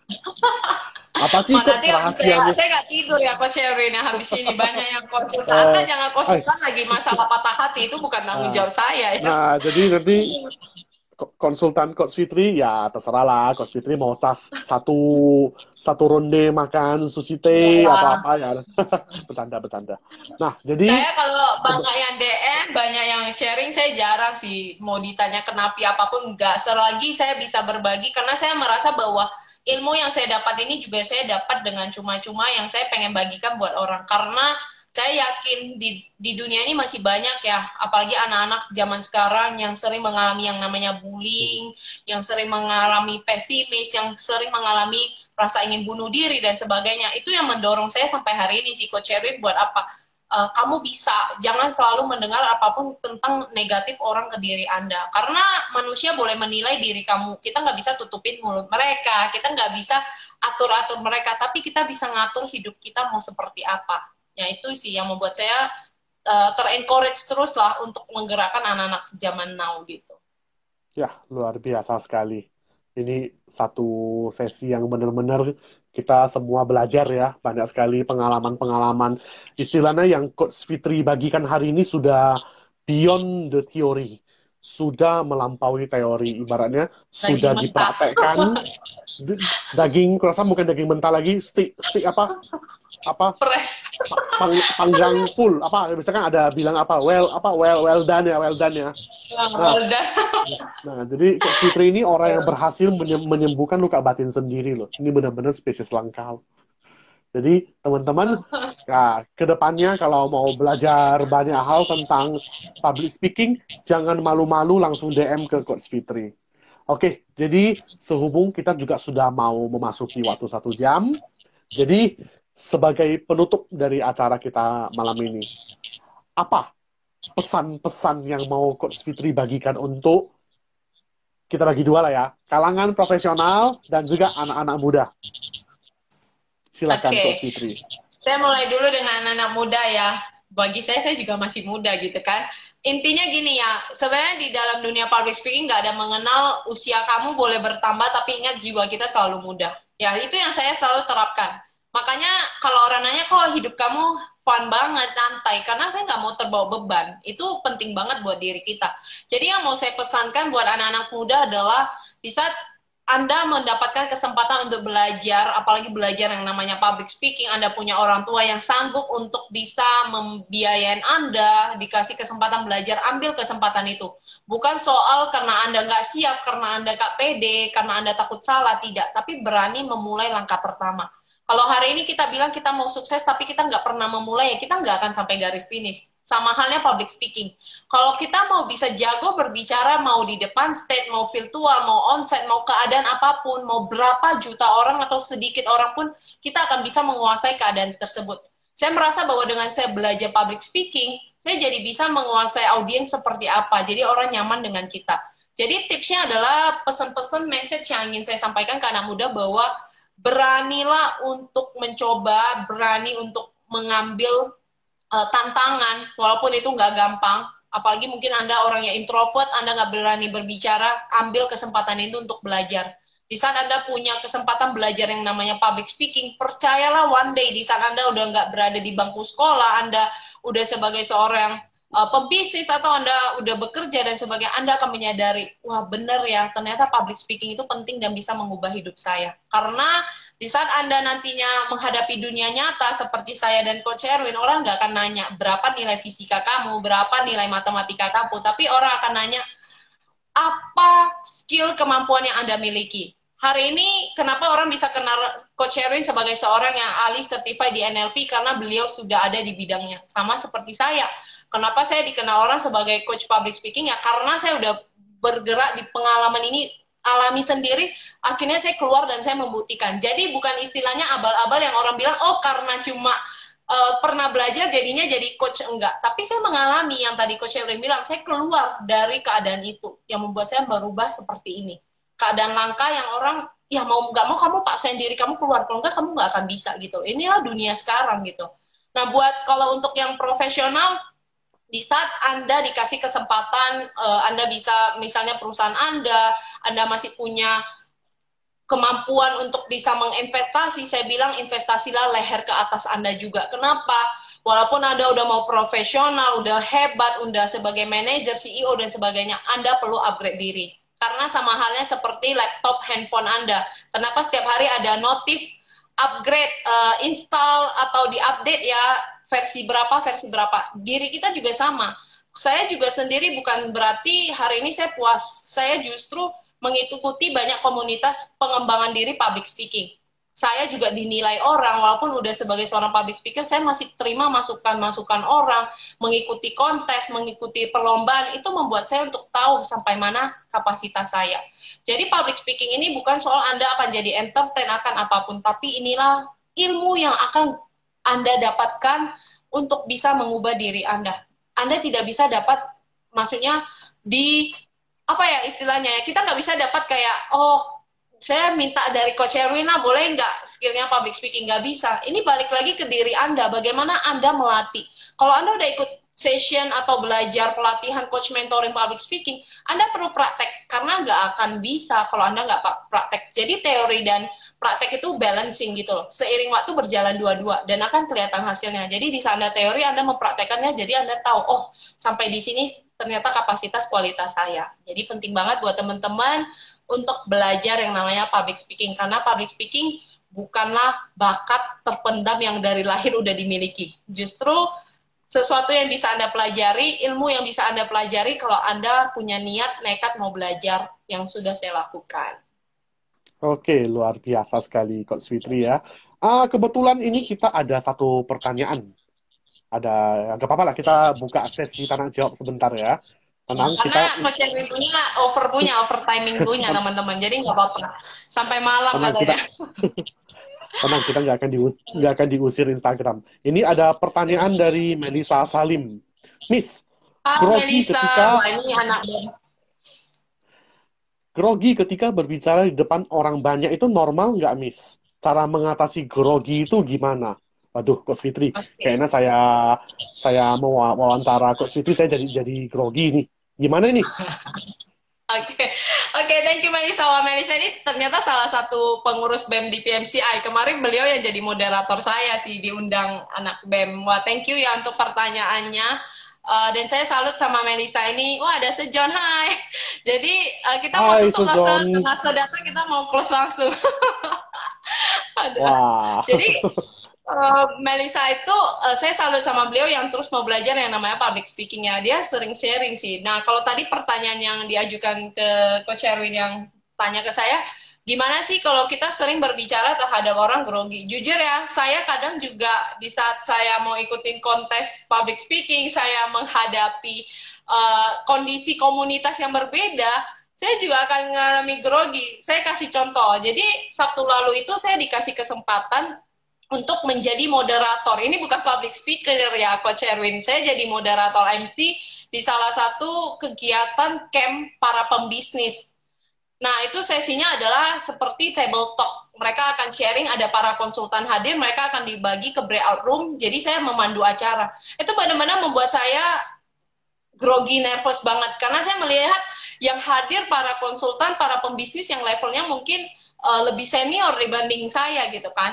Apa sih Mana Coach dia, saya rahasianya? saya nggak tidur ya Coach Sherwin ya, habis ini banyak yang konsultan. Eh, Saya jangan konsultan lagi masalah patah hati, itu bukan tanggung eh, jawab saya ya. nah, jadi nanti ko- konsultan Coach Fitri ya terserah lah. Coach Fitri mau cas satu satu ronde makan sushi teh atau Ya. apa ya. Bercanda bercanda. Nah, jadi Saya kalau sebe- banyak yang D M, banyak yang sharing, saya jarang sih mau ditanya kenapa apapun, enggak. Selagi saya bisa berbagi, karena saya merasa bahwa ilmu yang saya dapat ini juga saya dapat dengan cuma-cuma yang saya pengen bagikan buat orang. Karena saya yakin di, di dunia ini masih banyak ya, apalagi anak-anak zaman sekarang yang sering mengalami yang namanya bullying, yang sering mengalami pesimis, yang sering mengalami rasa ingin bunuh diri dan sebagainya. Itu yang mendorong saya sampai hari ini sih, Coach Erwin, buat apa? Uh, kamu bisa, jangan selalu mendengar apapun tentang negatif orang ke diri Anda. Karena manusia boleh menilai diri kamu. Kita nggak bisa tutupin mulut mereka, kita nggak bisa atur-atur mereka, tapi kita bisa ngatur hidup kita mau seperti apa. Ya itu sih yang membuat saya uh, ter-encourage terus lah untuk menggerakkan anak-anak zaman now gitu. ya luar biasa sekali. Ini satu sesi yang benar-benar kita semua belajar ya. Banyak sekali pengalaman-pengalaman. Istilahnya yang Coach Fitri bagikan hari ini sudah beyond the theory. Sudah melampaui teori. Ibaratnya sudah Daging mentah. dipraktekkan. D- Daging, kurasa bukan daging mentah lagi. Stick, stick apa? Apa? Fresh. Pang, panggang full. Apa? Misalkan ada bilang apa? Well, apa? Well, well done ya, well done ya. Nah, Udah. Nah, jadi Coach Fitri ini orang yang berhasil menye- menyembuhkan luka batin sendiri loh. Ini benar-benar spesies langka. Jadi teman-teman, nah, ke depannya kalau mau belajar banyak hal tentang public speaking, jangan malu-malu langsung D M ke Coach Fitri. Oke, jadi sehubung kita juga sudah mau memasuki waktu satu jam, jadi sebagai penutup dari acara kita malam ini, apa pesan-pesan yang mau Coach Fitri bagikan untuk kita bagi dua lah ya, kalangan profesional dan juga anak-anak muda. Silakan Oke. Coach Fitri. Saya mulai dulu dengan anak-anak muda ya. Bagi saya, saya juga masih muda gitu kan. Intinya gini ya, sebenarnya di dalam dunia public speaking nggak ada mengenal usia kamu boleh bertambah, tapi ingat jiwa kita selalu muda. Ya, itu yang saya selalu terapkan. Makanya kalau orang nanya, kok hidup kamu fun banget, santai, karena saya nggak mau terbawa beban. Itu penting banget buat diri kita. Jadi yang mau saya pesankan buat anak-anak muda adalah bisa Anda mendapatkan kesempatan untuk belajar, apalagi belajar yang namanya public speaking, Anda punya orang tua yang sanggup untuk bisa membiayain Anda, dikasih kesempatan belajar, ambil kesempatan itu. Bukan soal karena Anda nggak siap, karena Anda nggak pede, karena Anda takut salah, tidak. Tapi berani memulai langkah pertama. Kalau hari ini kita bilang kita mau sukses, tapi kita nggak pernah memulai, ya kita nggak akan sampai garis finish. Sama halnya public speaking. Kalau kita mau bisa jago berbicara, mau di depan stage, mau virtual, mau onsite, mau keadaan apapun, mau berapa juta orang atau sedikit orang pun, kita akan bisa menguasai keadaan tersebut. Saya merasa bahwa dengan saya belajar public speaking, saya jadi bisa menguasai audiens seperti apa. Jadi orang nyaman dengan kita. Jadi tipsnya adalah pesan-pesan message yang ingin saya sampaikan ke anak muda bahwa beranilah untuk mencoba, berani untuk mengambil uh, tantangan, walaupun itu nggak gampang. Apalagi mungkin Anda orang yang introvert, Anda nggak berani berbicara, ambil kesempatan itu untuk belajar. Di saat Anda punya kesempatan belajar yang namanya public speaking, percayalah one day di saat Anda udah nggak berada di bangku sekolah, Anda udah sebagai seorang uh, pembisnis atau Anda udah bekerja dan sebagainya, Anda akan menyadari, wah bener ya, ternyata public speaking itu penting dan bisa mengubah hidup saya. Karena di saat Anda nantinya menghadapi dunia nyata seperti saya dan Coach Erwin, orang nggak akan nanya berapa nilai fisika kamu, berapa nilai matematika kamu, tapi orang akan nanya apa skill kemampuan yang Anda miliki. Hari ini kenapa orang bisa kenal Coach Erwin sebagai seorang yang ahli certified di N L P, karena beliau sudah ada di bidangnya. Sama seperti saya. Kenapa saya dikenal orang sebagai coach public speaking? Ya karena saya udah bergerak di pengalaman ini, alami sendiri, akhirnya saya keluar dan saya membuktikan. Jadi bukan istilahnya abal-abal yang orang bilang, oh karena cuma uh, pernah belajar jadinya jadi coach, enggak. Tapi saya mengalami yang tadi Coach Erwin bilang, saya keluar dari keadaan itu yang membuat saya berubah seperti ini. Keadaan langka yang orang, ya mau nggak mau kamu paksain diri kamu keluar, kalau enggak kamu nggak akan bisa gitu. Inilah dunia sekarang gitu. Nah buat kalau untuk yang profesional, di saat Anda dikasih kesempatan, uh, Anda bisa, misalnya perusahaan Anda, Anda masih punya kemampuan untuk bisa menginvestasi, saya bilang investasilah leher ke atas Anda juga. Kenapa? Walaupun Anda udah mau profesional, udah hebat, udah sebagai manajer, C E O, dan sebagainya, Anda perlu upgrade diri. Karena sama halnya seperti laptop, handphone Anda. Kenapa setiap hari ada notif, upgrade, uh, install, atau diupdate ya, versi berapa, versi berapa. Diri kita juga sama. Saya juga sendiri bukan berarti hari ini saya puas. Saya justru mengikuti banyak komunitas pengembangan diri public speaking. Saya juga dinilai orang, walaupun udah sebagai seorang public speaker, saya masih terima masukan-masukan orang, mengikuti kontes, mengikuti perlombaan, itu membuat saya untuk tahu sampai mana kapasitas saya. Jadi public speaking ini bukan soal Anda akan jadi entertain akan apapun, tapi inilah ilmu yang akan Anda dapatkan untuk bisa mengubah diri Anda. Anda tidak bisa dapat, maksudnya di, apa ya istilahnya ya, kita nggak bisa dapat kayak, oh saya minta dari Coach Erwin, boleh nggak skillnya public speaking? Nggak bisa. Ini balik lagi ke diri Anda, bagaimana Anda melatih. Kalau Anda udah ikut session atau belajar pelatihan coach mentoring public speaking, Anda perlu praktek, karena nggak akan bisa kalau Anda nggak praktek. Jadi teori dan praktek itu balancing gitu loh. Seiring waktu berjalan dua-dua, dan akan kelihatan hasilnya. Jadi di sana teori Anda mempraktekannya, jadi Anda tahu, oh sampai di sini ternyata kapasitas kualitas saya. Jadi penting banget buat teman-teman untuk belajar yang namanya public speaking, karena public speaking bukanlah bakat terpendam yang dari lahir udah dimiliki. Justru sesuatu yang bisa Anda pelajari, ilmu yang bisa Anda pelajari kalau Anda punya niat, nekat mau belajar yang sudah saya lakukan. Oke, luar biasa sekali Coach Fitri ya. Ah, kebetulan ini kita ada satu pertanyaan. Ada, nggak apa-apa lah, kita buka sesi tanya jawab sebentar ya. Tenang, karena kita... Coach Erwin punya over punya over timing punya teman-teman, jadi nggak apa-apa sampai malam Tenang, katanya. Kita... Tenang, kita nggak akan dius nggak akan diusir Instagram. Ini ada pertanyaan dari Melisa Salim. Miss, ah, grogi Melisa. ketika Wah, ini anak grogi ketika berbicara di depan orang banyak itu normal nggak, Miss? Cara mengatasi grogi itu gimana? Waduh, Coach Fitri, okay. Kayaknya saya saya mau wawancara Coach Fitri, saya jadi jadi grogi nih. Gimana nih? Oke, okay. Oke, okay, thank you Melisa. Wah, Melisa ini ternyata salah satu pengurus B E M di P M C I. Kemarin beliau yang jadi moderator saya sih, diundang anak B E M. Wah, thank you ya untuk pertanyaannya. Uh, dan saya salut sama Melisa ini. Wah, ada Sejon, hai. Jadi uh, kita mau tutup masa data, kita mau close langsung. Wah. Jadi Uh, Melisa itu uh, saya salut sama beliau yang terus mau belajar yang namanya public speaking-nya. Dia sering sharing sih. Nah, kalau tadi pertanyaan yang diajukan ke Coach Erwin yang tanya ke saya, gimana sih kalau kita sering berbicara terhadap orang grogi? Jujur ya, saya kadang juga di saat saya mau ikutin kontes public speaking, saya menghadapi uh, kondisi komunitas yang berbeda, saya juga akan mengalami grogi. Saya kasih contoh. Jadi Sabtu lalu itu saya dikasih kesempatan untuk menjadi moderator. Ini bukan public speaker ya, Coach Erwin. Saya jadi moderator M C di salah satu kegiatan camp para pembisnis. Nah, itu sesinya adalah seperti table talk. Mereka akan sharing, ada para konsultan hadir, mereka akan dibagi ke breakout room, jadi saya memandu acara. Itu benar-benar membuat saya grogi, nervous banget, karena saya melihat yang hadir para konsultan, para pembisnis yang levelnya mungkin uh, lebih senior dibanding saya gitu kan.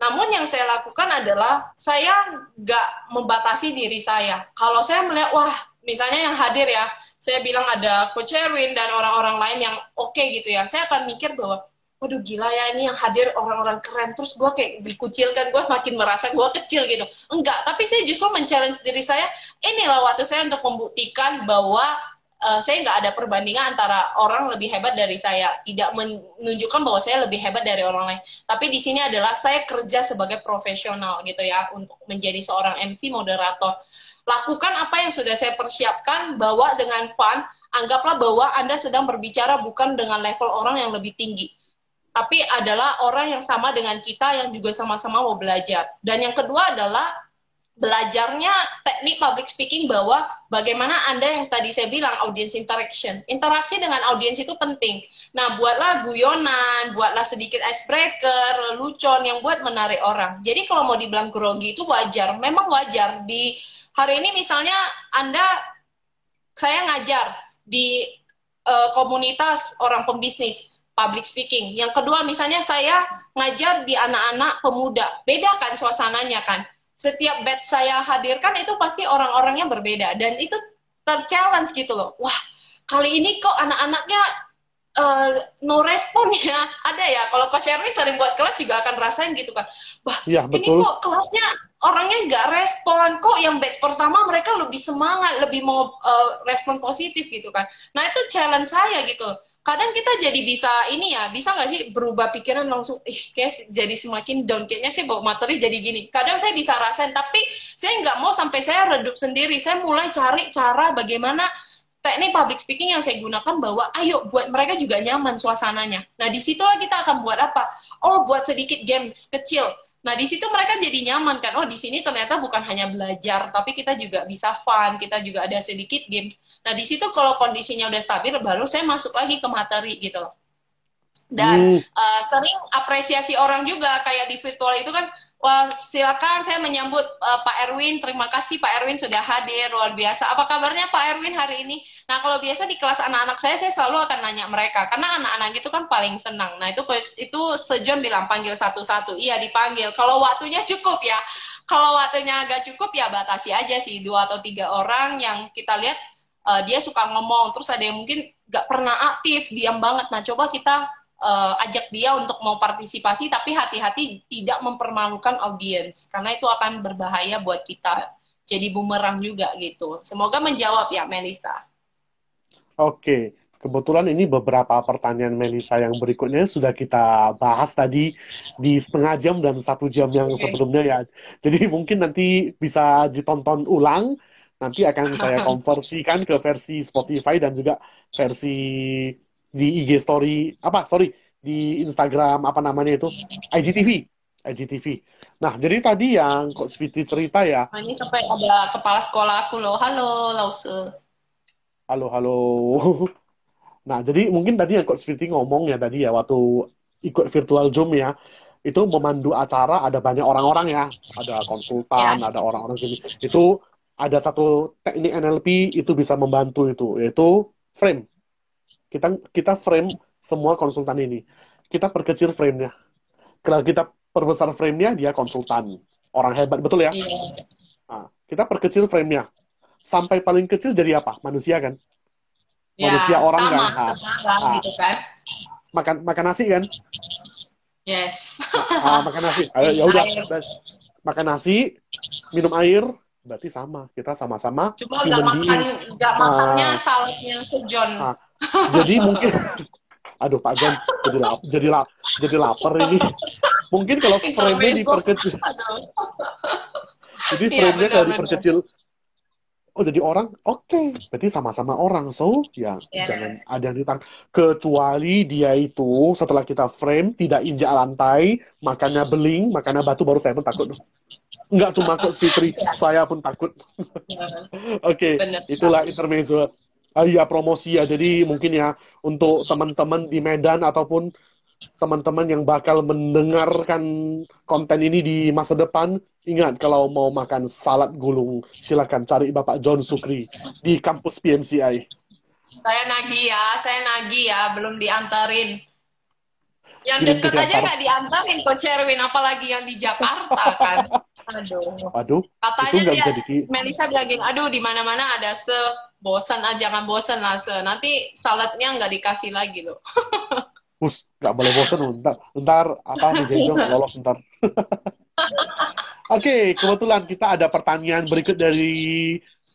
Namun yang saya lakukan adalah saya nggak membatasi diri saya. Kalau saya melihat, wah, misalnya yang hadir ya, saya bilang ada Coach Erwin dan orang-orang lain yang oke okay gitu ya, saya akan mikir bahwa, waduh gila ya ini yang hadir orang-orang keren, terus gue kayak dikucilkan, gue makin merasa gue kecil gitu. Enggak, tapi saya justru men-challenge diri saya, inilah waktu saya untuk membuktikan bahwa uh, saya nggak ada perbandingan antara orang lebih hebat dari saya, tidak menunjukkan bahwa saya lebih hebat dari orang lain. Tapi di sini adalah saya kerja sebagai profesional gitu ya, untuk menjadi seorang M C moderator. Lakukan apa yang sudah saya persiapkan, bawa dengan fun, anggaplah bahwa Anda sedang berbicara bukan dengan level orang yang lebih tinggi, tapi adalah orang yang sama dengan kita yang juga sama-sama mau belajar. Dan yang kedua adalah belajarnya teknik public speaking, bahwa bagaimana Anda yang tadi saya bilang audience interaction. Interaksi dengan audiens itu penting. Nah, buatlah guyonan, buatlah sedikit icebreaker, lelucon yang buat menarik orang. Jadi kalau mau dibilang grogi itu wajar, memang wajar. Di hari ini misalnya Anda, saya ngajar di uh, komunitas orang pembisnis, public speaking. Yang kedua misalnya saya ngajar di anak-anak pemuda, beda kan suasananya kan. Setiap batch saya hadirkan itu pasti orang-orangnya berbeda, dan itu ter-challenge gitu loh. Wah, kali ini kok anak-anaknya uh, no respon ya. Ada ya, kalau Coach Erwin sering buat kelas juga akan rasain gitu kan. Wah, Ya, ini betul. kok kelasnya orangnya nggak respon, kok yang batch pertama mereka lebih semangat, lebih mau uh, respon positif gitu kan. Nah itu challenge saya gitu. Kadang kita jadi bisa ini ya, bisa nggak sih berubah pikiran langsung, ih kayak jadi semakin down, kayaknya sih bawa materi jadi gini. Kadang saya bisa rasain, tapi saya nggak mau sampai saya redup sendiri. Saya mulai cari cara bagaimana teknik public speaking yang saya gunakan, bahwa ayo buat mereka juga nyaman suasananya. Nah disitulah kita akan buat apa? Oh, buat sedikit games kecil. Nah, di situ mereka jadi nyaman kan. Oh, di sini ternyata bukan hanya belajar, tapi kita juga bisa fun, kita juga ada sedikit games. Nah, di situ kalau kondisinya udah stabil, baru saya masuk lagi ke materi gitu loh. Dan Hmm. uh, sering apresiasi orang juga, kayak di virtual itu kan, wah silakan saya menyambut uh, Pak Erwin, terima kasih Pak Erwin sudah hadir, luar biasa. Apa kabarnya Pak Erwin hari ini? Nah kalau biasa di kelas anak-anak saya, saya selalu akan nanya mereka, karena anak-anak itu kan paling senang. Nah itu itu sejam bilang panggil satu-satu, iya dipanggil. Kalau waktunya cukup ya, kalau waktunya agak cukup ya batasi aja sih, dua atau tiga orang yang kita lihat uh, dia suka ngomong, terus ada yang mungkin nggak pernah aktif, diam banget. Nah coba kita uh, ajak dia untuk mau partisipasi, tapi hati-hati tidak mempermalukan audiens, karena itu akan berbahaya buat kita. Jadi bumerang juga gitu. Semoga menjawab ya, Melissa. Oke, kebetulan ini beberapa pertanyaan Melisa yang berikutnya sudah kita bahas tadi di setengah jam dan satu jam yang Oke. sebelumnya ya. Jadi mungkin nanti bisa ditonton ulang. Nanti akan saya konversikan ke versi Spotify dan juga versi di I G Story, apa, sorry, di Instagram, apa namanya itu, I G T V. I G T V. Nah, jadi tadi yang Coach Viti cerita ya, Nah, ini sampai ada kepala sekolah aku loh. Halo, Lause. halo, halo. Nah, jadi mungkin tadi yang Coach Viti ngomong ya tadi ya, waktu ikut virtual Zoom ya, itu memandu acara ada banyak orang-orang ya, ada konsultan, Ya. ada orang-orang gini. Itu ada satu teknik N L P itu bisa membantu itu, yaitu frame. Kita kita frame semua konsultan ini. Kita perkecil frame-nya. Kalau kita perbesar frame-nya, dia konsultan. Orang hebat, betul ya? Iya. Nah, kita perkecil frame-nya. Sampai paling kecil jadi apa? Manusia kan? Ya, Manusia orang sama, kan? Nah, sekarang nah, gitu kan. makan makan nasi kan? Yes. Ah, makan nasi. Ayo, ya Minum udah. air. Makan nasi, minum air, berarti sama. Kita sama-sama Cuma nggak human makan, being. nggak makannya Ah, saladnya sejon. ah. Jadi mungkin, aduh Pak John, jadi lap, jadi lap, jadi lapar ini. Mungkin kalau frame-nya Intermezzo. diperkecil, Aduh. jadi Iya, frame-nya kalau benar-benar. diperkecil, oh jadi orang, oke, berarti sama-sama orang. So, ya Ya. jangan ada yang ditang. Kecuali dia itu setelah kita frame tidak injak lantai, makannya beling, makannya batu, baru saya pun takut. Enggak cuma Coach Fitri, Ya. saya pun takut. Oke, Benar. itulah intermezzo. Ah, iya, promosi ya. Jadi mungkin ya untuk teman-teman di Medan ataupun teman-teman yang bakal mendengarkan konten ini di masa depan, ingat kalau mau makan salad gulung, silakan cari Bapak John Sukri di kampus P M C I. Saya nagih ya, saya nagih ya, belum diantarin. Yang kirim ke deket aja Siantar. nggak diantarin Coach Erwin, apalagi yang di Jakarta kan. Aduh. Waduh, itu Katanya nggak dia, bisa diki. Melisa bilang gini, aduh di mana-mana ada se, bosan ah, jangan bosan lah se. Nanti saladnya nggak dikasih lagi loh. Bus, nggak boleh bosen, ntar, ntar apa meja hijau nggak lolos ntar. Oke, kebetulan kita ada pertanyaan berikut dari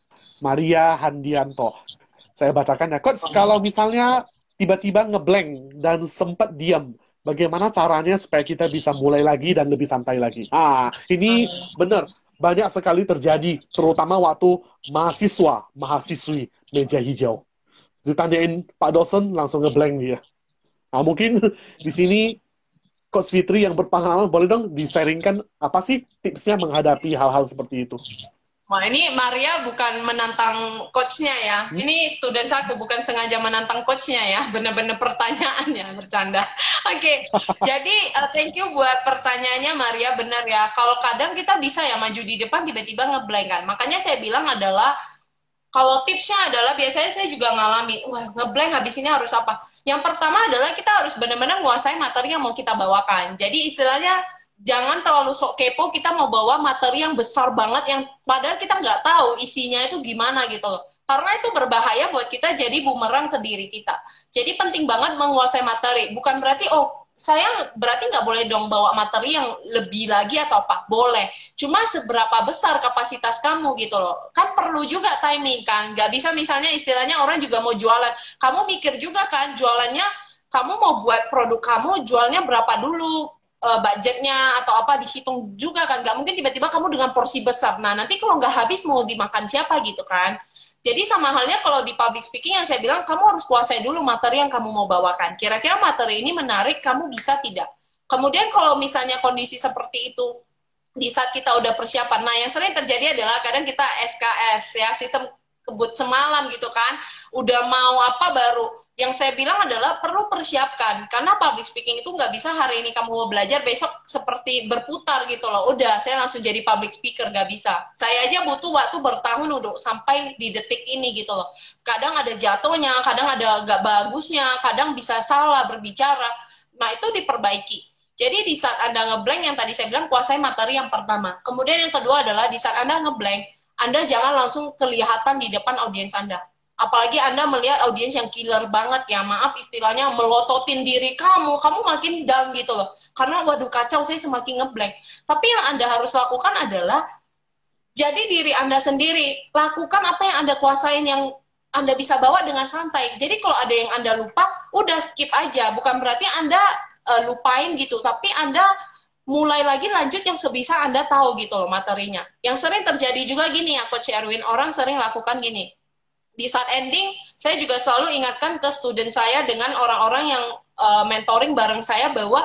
Maria Handianto. Saya bacakan ya, Coach. Kalau misalnya tiba-tiba ngeblank dan sempat diam, bagaimana caranya supaya kita bisa mulai lagi dan lebih santai lagi? Ah, ini benar. Banyak sekali terjadi, terutama waktu mahasiswa, mahasiswi meja hijau. Ditanyain Pak dosen, langsung ngeblank dia. Nah, mungkin di sini Coach Fitri yang berpengalaman, boleh dong di-sharingkan apa sih tipsnya menghadapi hal-hal seperti itu? Wah, ini Maria bukan menantang coachnya ya. Hmm? Ini student aku, bukan sengaja menantang coachnya ya. Bener-bener pertanyaannya, bercanda. Oke, okay. Jadi uh, thank you buat pertanyaannya Maria, bener ya. Kalau kadang kita bisa ya maju di depan tiba-tiba ngeblank kan. Makanya saya bilang adalah, kalau tipsnya adalah biasanya saya juga ngalami, wah ngeblank habis ini harus apa? Yang pertama adalah kita harus benar-benar menguasai materi yang mau kita bawakan. Jadi istilahnya jangan terlalu sok kepo kita mau bawa materi yang besar banget yang padahal kita nggak tahu isinya itu gimana gitu loh. Karena itu berbahaya buat kita jadi bumerang ke diri kita. Jadi penting banget menguasai materi. Bukan berarti, oh saya berarti nggak boleh dong bawa materi yang lebih lagi atau apa? Boleh. Cuma seberapa besar kapasitas kamu gitu loh. Kan perlu juga timing kan. Nggak bisa misalnya istilahnya orang juga mau jualan. Kamu mikir juga kan jualannya, kamu mau buat produk kamu jualnya berapa dulu? Uh, budgetnya atau apa dihitung juga kan. Nggak mungkin tiba-tiba kamu dengan porsi besar. Nah nanti kalau nggak habis mau dimakan siapa gitu kan. Jadi sama halnya kalau di public speaking yang saya bilang, kamu harus kuasai dulu materi yang kamu mau bawakan. Kira-kira materi ini menarik, kamu bisa tidak? Kemudian kalau misalnya kondisi seperti itu, di saat kita udah persiapan, nah yang sering terjadi adalah kadang kita S K S, ya sistem kebut semalam gitu kan, udah mau apa baru. Yang saya bilang adalah perlu persiapkan, karena public speaking itu nggak bisa hari ini kamu mau belajar, besok seperti berputar gitu loh. Udah, saya langsung jadi public speaker, nggak bisa. Saya aja butuh waktu bertahun untuk sampai di detik ini gitu loh. Kadang ada jatuhnya, kadang ada nggak bagusnya, kadang bisa salah berbicara. Nah, itu diperbaiki. Jadi di saat Anda ngeblank, yang tadi saya bilang, kuasai materi yang pertama. Kemudian yang kedua adalah di saat Anda ngeblank, Anda jangan langsung kelihatan di depan audiens Anda. Apalagi Anda melihat audiens yang killer banget ya, maaf istilahnya melototin diri kamu, kamu makin down gitu loh. Karena waduh kacau, saya semakin ngeblank. Tapi yang Anda harus lakukan adalah jadi diri Anda sendiri. Lakukan apa yang Anda kuasain, yang Anda bisa bawa dengan santai. Jadi kalau ada yang Anda lupa, udah skip aja. Bukan berarti Anda uh, lupain gitu, tapi Anda mulai lagi lanjut yang sebisa Anda tahu gitu loh materinya. Yang sering terjadi juga gini ya Coach Erwin, orang sering lakukan gini. Di saat ending, saya juga selalu ingatkan ke student saya dengan orang-orang yang uh, mentoring bareng saya bahwa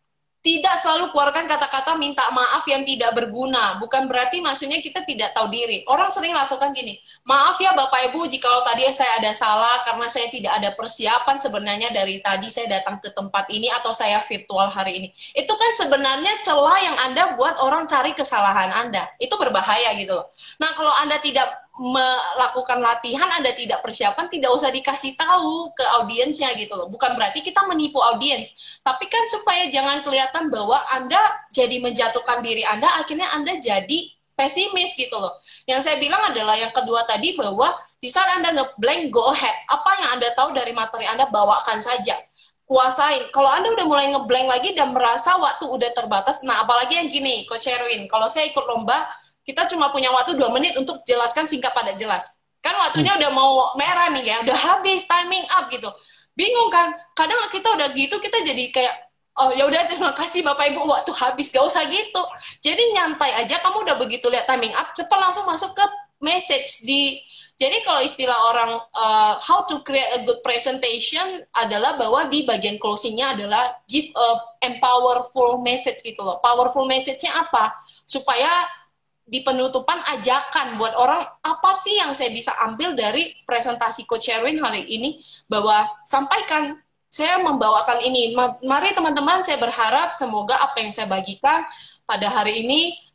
tidak selalu keluarkan kata-kata minta maaf yang tidak berguna. Bukan berarti maksudnya kita tidak tahu diri. Orang sering lakukan gini, maaf ya Bapak Ibu jika tadi saya ada salah karena saya tidak ada persiapan sebenarnya dari tadi saya datang ke tempat ini atau saya virtual hari ini. Itu kan sebenarnya celah yang Anda buat orang cari kesalahan Anda. Itu berbahaya gitu loh. Nah kalau Anda tidak melakukan latihan, Anda tidak persiapan, tidak usah dikasih tahu ke audiensnya gitu loh. Bukan berarti kita menipu audiens, tapi kan supaya jangan kelihatan bahwa Anda jadi menjatuhkan diri Anda, akhirnya Anda jadi pesimis gitu loh. Yang saya bilang adalah yang kedua tadi, bahwa di saat Anda ngeblank, go ahead. Apa yang Anda tahu dari materi Anda, bawakan saja. Kuasain. Kalau Anda udah mulai ngeblank lagi dan merasa waktu udah terbatas, nah apalagi yang gini, Coach Erwin, kalau saya ikut lomba, kita cuma punya waktu dua menit untuk jelaskan singkat padat jelas. Kan waktunya udah mau merah nih ya, udah habis, timing up gitu. Bingung kan? Kadang kita udah gitu, kita jadi kayak, oh ya udah terima kasih Bapak Ibu, waktu habis, gak usah gitu. Jadi nyantai aja, kamu udah begitu lihat timing up, cepat langsung masuk ke message di. Jadi kalau istilah orang uh, how to create a good presentation adalah bahwa di bagian closingnya adalah give a empowerful message gitu loh. Powerful message-nya apa? Supaya di penutupan ajakan buat orang, apa sih yang saya bisa ambil dari presentasi Coach Erwin hari ini, bahwa sampaikan, saya membawakan ini. Mari teman-teman, saya berharap semoga apa yang saya bagikan pada hari ini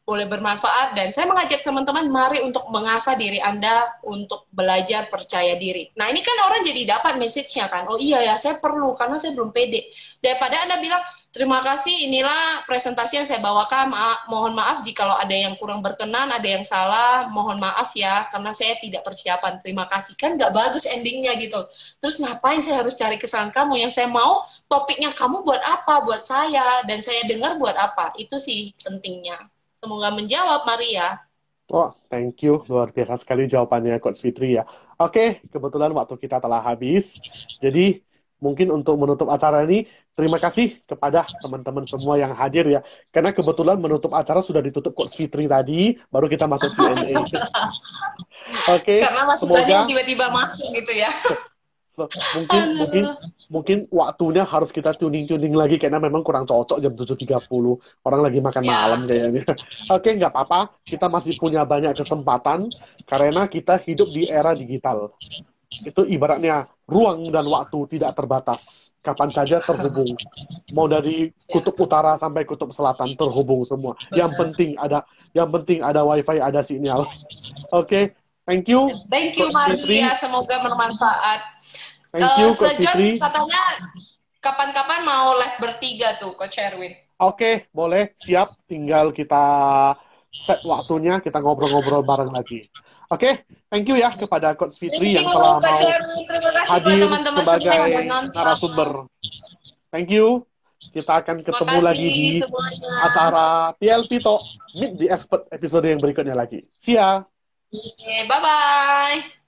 boleh bermanfaat, dan saya mengajak teman-teman mari untuk mengasah diri Anda untuk belajar percaya diri. Nah, ini kan orang jadi dapat message-nya kan, oh iya ya, saya perlu karena saya belum pede. Daripada Anda bilang, terima kasih, inilah presentasi yang saya bawakan, Ma mohon maaf jika ada yang kurang berkenan, ada yang salah, mohon maaf ya, karena saya tidak persiapan, terima kasih. Kan nggak bagus endingnya gitu. Terus ngapain saya harus cari kesalahan kamu? Yang saya mau, topiknya kamu buat apa? Buat saya, dan saya dengar buat apa? Itu sih pentingnya. Semoga menjawab, Maria. Oh, thank you. Luar biasa sekali jawabannya Coach Fitri ya. Oke, kebetulan waktu kita telah habis. Jadi, mungkin untuk menutup acara ini, terima kasih kepada teman-teman semua yang hadir ya. Karena kebetulan menutup acara sudah ditutup Coach Fitri tadi, baru kita masuk Q and A. Oke, Karena masukannya semoga tiba-tiba masuk gitu ya. So, mungkin Aduh. mungkin mungkin waktunya harus kita tuning-tuning lagi karena memang kurang cocok jam tujuh tiga puluh. Orang lagi makan Ya. malam kayaknya. Oke, nggak apa-apa. Kita masih punya banyak kesempatan karena kita hidup di era digital. Itu ibaratnya ruang dan waktu tidak terbatas. Kapan saja terhubung. Mau dari kutub utara sampai kutub selatan terhubung semua. Yang penting ada yang penting ada wifi, ada sinyal. Oke, thank you. Thank you, Coach Fitri. Maria. Semoga bermanfaat. Thank you, Uh, Coach Sejon Fitri. katanya kapan-kapan mau live bertiga tuh, Coach Erwin. Oke, boleh. Siap. Tinggal kita set waktunya, kita ngobrol-ngobrol bareng lagi. Oke, thank you ya kepada Coach Fitri yang Thank you, telah Coach mau Erwin. Terima kasih buat hadir teman-teman semua sebagai yang udah nonton. narasumber. Thank you. Kita akan Terima ketemu kasih lagi di semuanya. acara T L P Talk Meet the Expert episode yang berikutnya lagi. See ya. Oke, bye-bye.